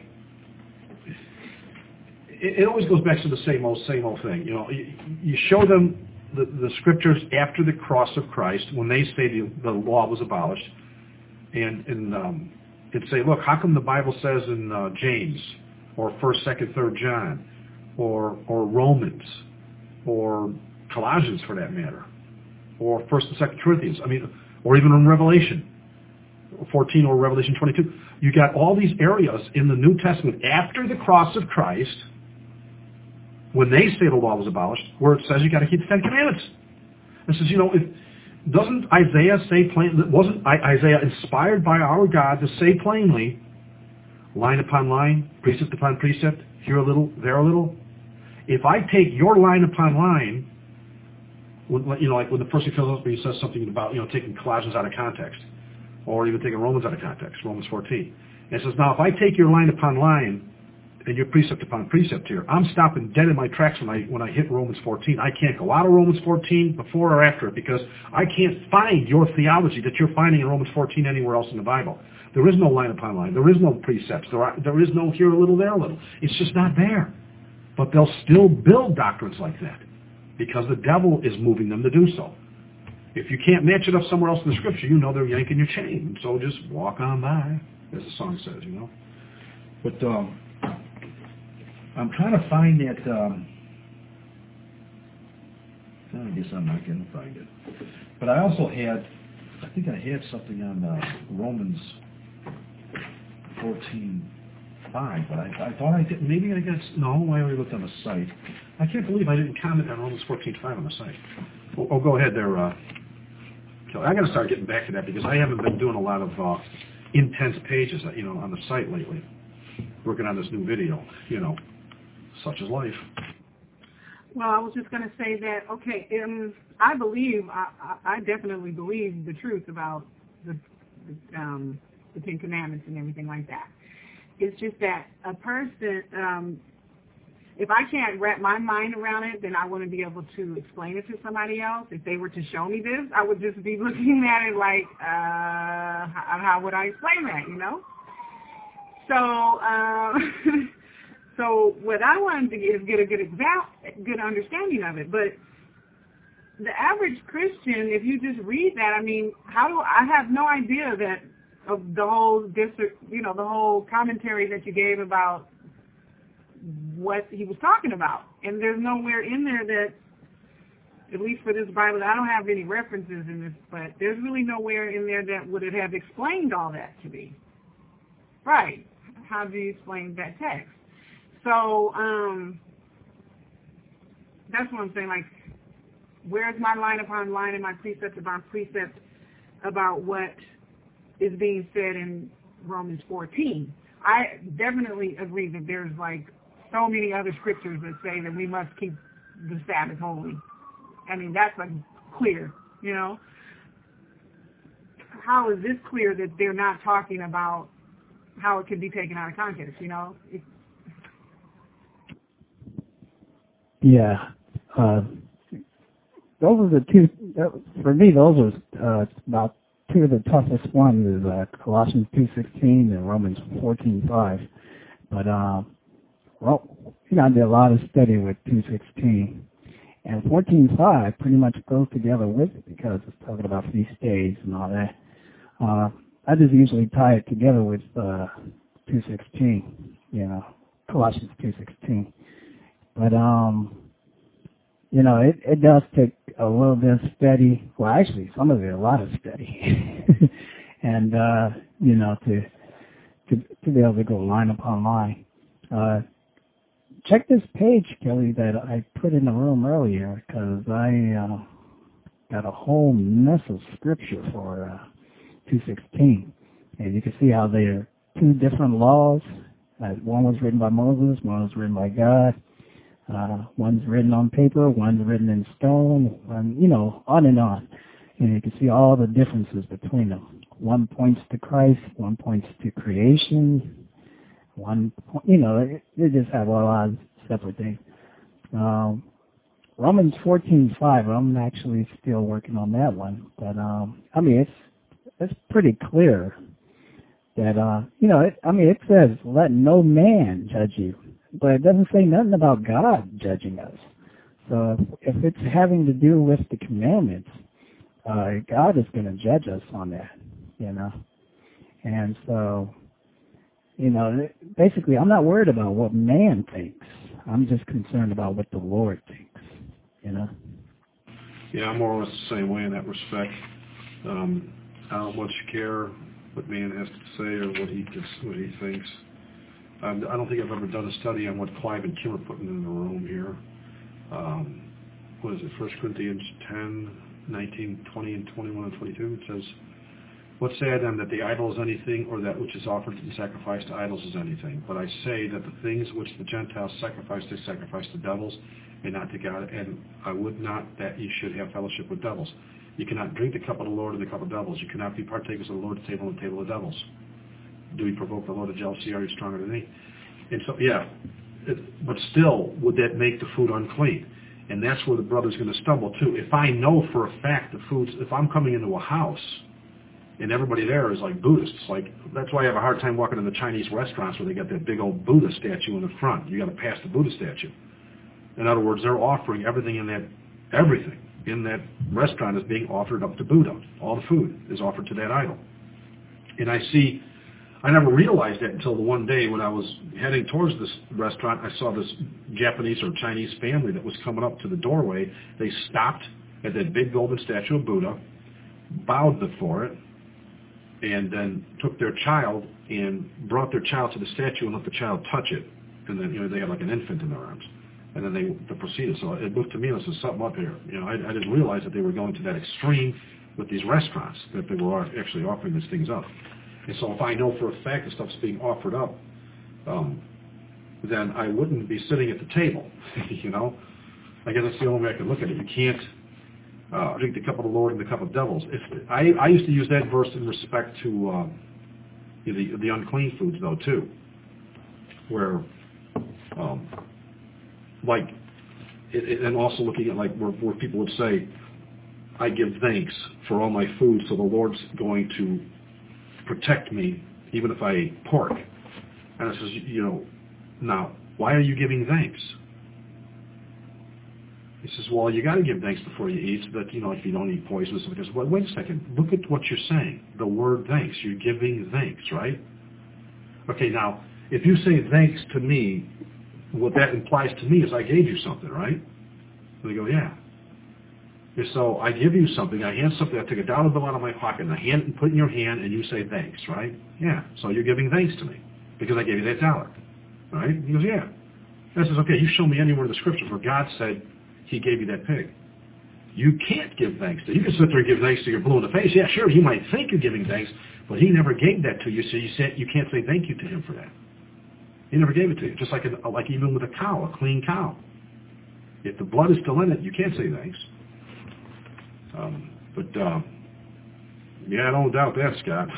It, it always goes back to the same old, same old thing. You know, you, you show them the, the scriptures after the cross of Christ when they say the, the law was abolished, and and um, and say, look, how come the Bible says in uh, James or First, Second, Third John, or or Romans, or Colossians for that matter, or First and Second Corinthians, I mean, or even in Revelation fourteen or Revelation twenty-two. You got all these areas in the New Testament after the cross of Christ, when they say the law was abolished, where it says you got to keep the Ten Commandments. It says, you know, if, doesn't Isaiah say plainly, wasn't Isaiah inspired by our God to say plainly, line upon line, precept upon precept, here a little, there a little? If I take your line upon line, when, you know, like when the person comes up and he says something about, you know, taking Colossians out of context, or even taking Romans out of context, Romans fourteen. And it says, now if I take your line upon line and your precept upon precept here, I'm stopping dead in my tracks when I when I hit Romans fourteen. I can't go out of Romans fourteen before or after it because I can't find your theology that you're finding in Romans fourteen anywhere else in the Bible. There is no line upon line. There is no precepts. There, are, there is no here a little, there a little. It's just not there. But they'll still build doctrines like that because the devil is moving them to do so. If you can't match it up somewhere else in the Scripture, you know they're yanking your chain. So just walk on by, as the song says, you know. But um, I'm trying to find that. Um, I guess I'm not going to find it. But I also had, I think I had something on uh, Romans fourteen five, but I, I thought I did. Maybe I got, no, I already looked on the site. I can't believe I didn't comment on Romans fourteen five on the site. Oh, oh go ahead there. Uh, I got to start getting back to that because I haven't been doing a lot of uh, intense pages, you know, on the site lately. Working on this new video, you know, such is life. Well, I was just going to say that, okay, um, I believe, I, I definitely believe the truth about the, the, um, the Ten Commandments and everything like that. It's just that a person, um, if I can't wrap my mind around it, then I wouldn't be able to explain it to somebody else. If they were to show me this, I would just be looking at it like, uh, how, how would I explain that, you know? So, um, so what I wanted to get is get a good exa- good understanding of it. But the average Christian, if you just read that, I mean, how do I have no idea that of the whole district, you know, the whole commentary that you gave about what he was talking about. And there's nowhere in there that, at least for this Bible, I don't have any references in this, but there's really nowhere in there that would have explained all that to me. Right. How do you explain that text? So, um, that's what I'm saying, like, where's my line upon line and my precept upon precept about what is being said in Romans fourteen? I definitely agree that there's, like, so many other scriptures that say that we must keep the Sabbath holy. I mean, that's, like, clear, you know? How is this clear that they're not talking about how it can be taken out of context, you know? It, Yeah. Uh, those are the two, for me, those are uh, about two of the toughest ones, is uh, Colossians two sixteen and Romans fourteen five. But, uh, well, you know, I did a lot of study with two sixteen. And fourteen five pretty much goes together with it because it's talking about feast days and all that. Uh, I just usually tie it together with uh, two sixteen, you know, Colossians two sixteen. But, um, you know, it, it does take a little bit of study. Well, actually, some of it, a lot of study. and, uh, you know, to, to to be able to go line upon line. Uh, check this page, Kelly, that I put in the room earlier, because I uh, got a whole mess of scripture for uh, two sixteen. And you can see how there are two different laws. Uh, one was written by Moses, one was written by God. Uh, one's written on paper, one's written in stone, and, you know, on and on. And you can see all the differences between them. One points to Christ, one points to creation, one, you know, they, they just have a lot of separate things. Um, Romans fourteen five, I'm actually still working on that one. But, um, I mean, it's, it's pretty clear that, uh, you know, it, I mean, it says, let no man judge you. But it doesn't say nothing about God judging us. So if, if it's having to do with the commandments, uh, God is going to judge us on that, you know. And so, you know, basically I'm not worried about what man thinks. I'm just concerned about what the Lord thinks, you know. Yeah, I'm more or less the same way in that respect. Um, I don't much care what man has to say or what he what he thinks. Um, I don't think I've ever done a study on what Clive and Kim are putting in the room here. Um, what is it, First Corinthians ten, nineteen, twenty, and twenty-one and twenty-two? It says, what say I then, that the idol is anything, or that which is offered in sacrifice to idols is anything? But I say that the things which the Gentiles sacrifice, they sacrifice to devils, and not to God, and I would not that ye should have fellowship with devils. You cannot drink the cup of the Lord and the cup of devils. You cannot be partakers of the Lord's table and the table of devils. Do we provoke the Lord to jealousy? Are you stronger than me? And so, yeah, it, but still, would that make the food unclean? And that's where the brother's going to stumble, too. If I know for a fact the food's, if I'm coming into a house and everybody there is like Buddhists, like, that's why I have a hard time walking in the Chinese restaurants where they got that big old Buddha statue in the front. You got to pass the Buddha statue. In other words, they're offering everything in that, everything in that restaurant is being offered up to Buddha. All the food is offered to that idol. And I see... I never realized that until the one day when I was heading towards this restaurant, I saw this Japanese or Chinese family that was coming up to the doorway. They stopped at that big golden statue of Buddha, bowed before it, and then took their child and brought their child to the statue and let the child touch it. And then, you know, they had like an infant in their arms. And then they, they proceeded. So it looked to me, this is something up here. You know, I, I didn't realize that they were going to that extreme with these restaurants, that they were actually offering these things up. And so if I know for a fact the stuff's being offered up, um, then I wouldn't be sitting at the table, you know. I guess that's the only way I can look at it. You can't uh, drink the cup of the Lord and the cup of devils. If, I, I used to use that verse in respect to uh, the, the unclean foods, though, too, where um, like, it, it, and also looking at like where, where people would say, I give thanks for all my food, so the Lord's going to protect me even if I ate pork. And it says, you know, now, why are you giving thanks? He says, well, you got to give thanks before you eat, so that, you know, if you don't eat poisonous. Because, well, wait a second, look at what you're saying. The word thanks, you're giving thanks, right? Okay, now, if you say thanks to me, what that implies to me is I gave you something, right? And they go, yeah. And so I give you something, I hand something, I take a dollar bill out of my pocket, and I hand it and put it in your hand, and you say thanks, right? Yeah, so you're giving thanks to me, because I gave you that dollar, right? He goes, yeah. And I says, okay, you show me anywhere in the scriptures where God said he gave you that pig. You can't give thanks to, you can sit there and give thanks to your blue in the face. Yeah, sure, you might think you're giving thanks, but he never gave that to you, so you, said, you can't say thank you to him for that. He never gave it to you, just like a, like even with a cow, a clean cow. If the blood is still in it, you can't say thanks. Um, but, uh, yeah, I don't doubt that, Scott.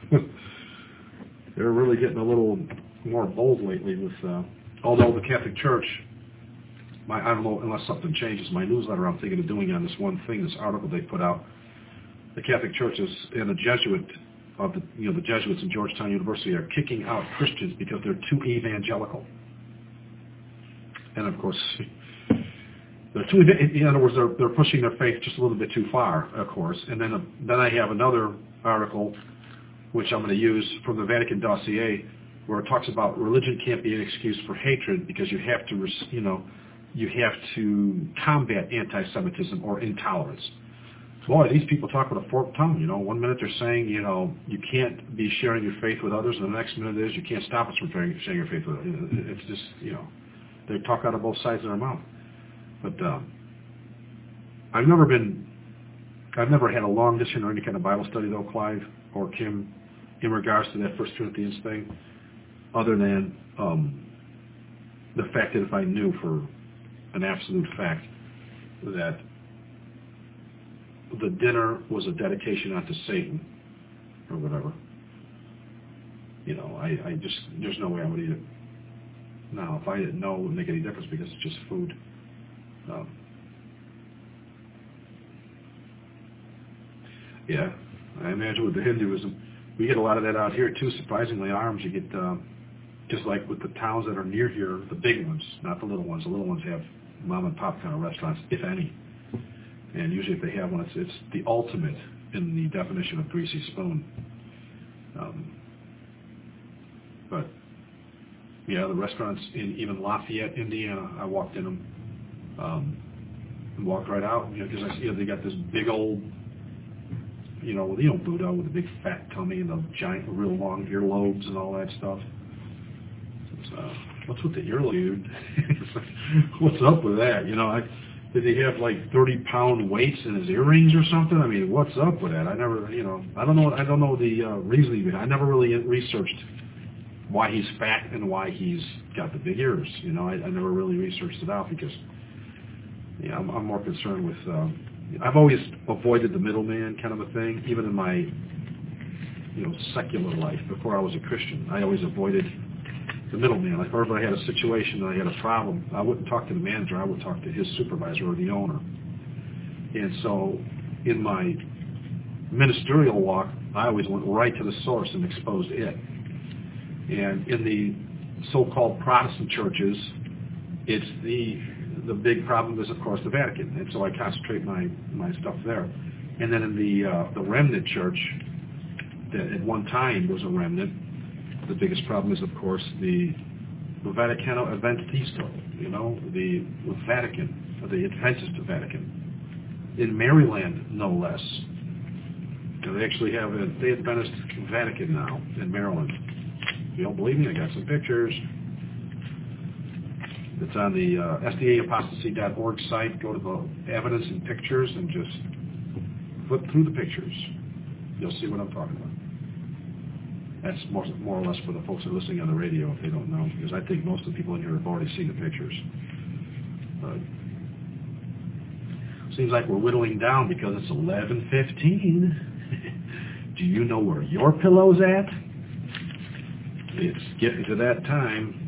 They're really getting a little more bold lately with, uh, although the Catholic Church, my, I don't know, unless something changes, my newsletter I'm thinking of doing on this one thing, this article they put out, the Catholic Church is, and the Jesuit, of the, you know, the Jesuits in Georgetown University are kicking out Christians because they're too evangelical. And of course, they're too, in other words, they're, they're pushing their faith just a little bit too far, of course. And then, uh, then I have another article, which I'm going to use from the Vatican dossier, where it talks about religion can't be an excuse for hatred because you have to, you know, you have to combat anti-Semitism or intolerance. Boy, these people talk with a forked tongue, you know. One minute they're saying, you know, you can't be sharing your faith with others, and the next minute is you can't stop us from sharing your faith with others. It's just, you know, they talk out of both sides of their mouth. But um, I've never been, I've never had a long discussion or any kind of Bible study, though, Clive or Kim, in regards to that First Corinthians thing, other than um, the fact that if I knew for an absolute fact that the dinner was a dedication unto Satan or whatever, you know, I, I just, there's no way I would eat it. Now, if I didn't know, it wouldn't make any difference because it's just food. Um, yeah, I imagine with the Hinduism, we get a lot of that out here too. Surprisingly, arms, you get, um, just like with the towns that are near here, the big ones, not the little ones. The little ones have mom and pop kind of restaurants, if any. And usually if they have one, it's, it's the ultimate in the definition of greasy spoon. Um, but, yeah, the restaurants in even Lafayette, Indiana, I walked in them um, and walked right out, you know, because I see, you know, they got this big old, you know, you know, Buddha with a big fat tummy and the giant, real long earlobes and all that stuff. It's, uh, what's with the earlobe? What's up with that? You know, I... Did he have like thirty pound weights in his earrings or something? I mean, what's up with that? I never, you know, I don't know. I don't know the uh, reasoning behind. I never really researched why he's fat and why he's got the big ears. You know, I, I never really researched it out because, yeah, I'm, I'm more concerned with. Uh, I've always avoided the middleman kind of a thing, even in my, you know, secular life before I was a Christian. I always avoided the middleman. Like, whenever I had a situation and I had a problem, I wouldn't talk to the manager. I would talk to his supervisor or the owner. And so in my ministerial walk, I always went right to the source and exposed it. And in the so-called Protestant churches, it's the the big problem is, of course, the Vatican. And so I concentrate my, my stuff there. And then in the uh, the remnant church, that at one time was a remnant, the biggest problem is, of course, the, the Vaticano Adventista, you know, the, the Vatican, the Adventist Vatican, in Maryland, no less. And they actually have a the Adventist Vatican now in Maryland. If you don't believe me, I got some pictures. It's on the uh, S D A apostasy dot org site. Go to the evidence and pictures and just flip through the pictures. You'll see what I'm talking about. That's more, more or less for the folks that are listening on the radio if they don't know, because I think most of the people in here have already seen the pictures. But seems like we're whittling down because it's eleven fifteen. Do you know where your pillow's at? It's getting to that time.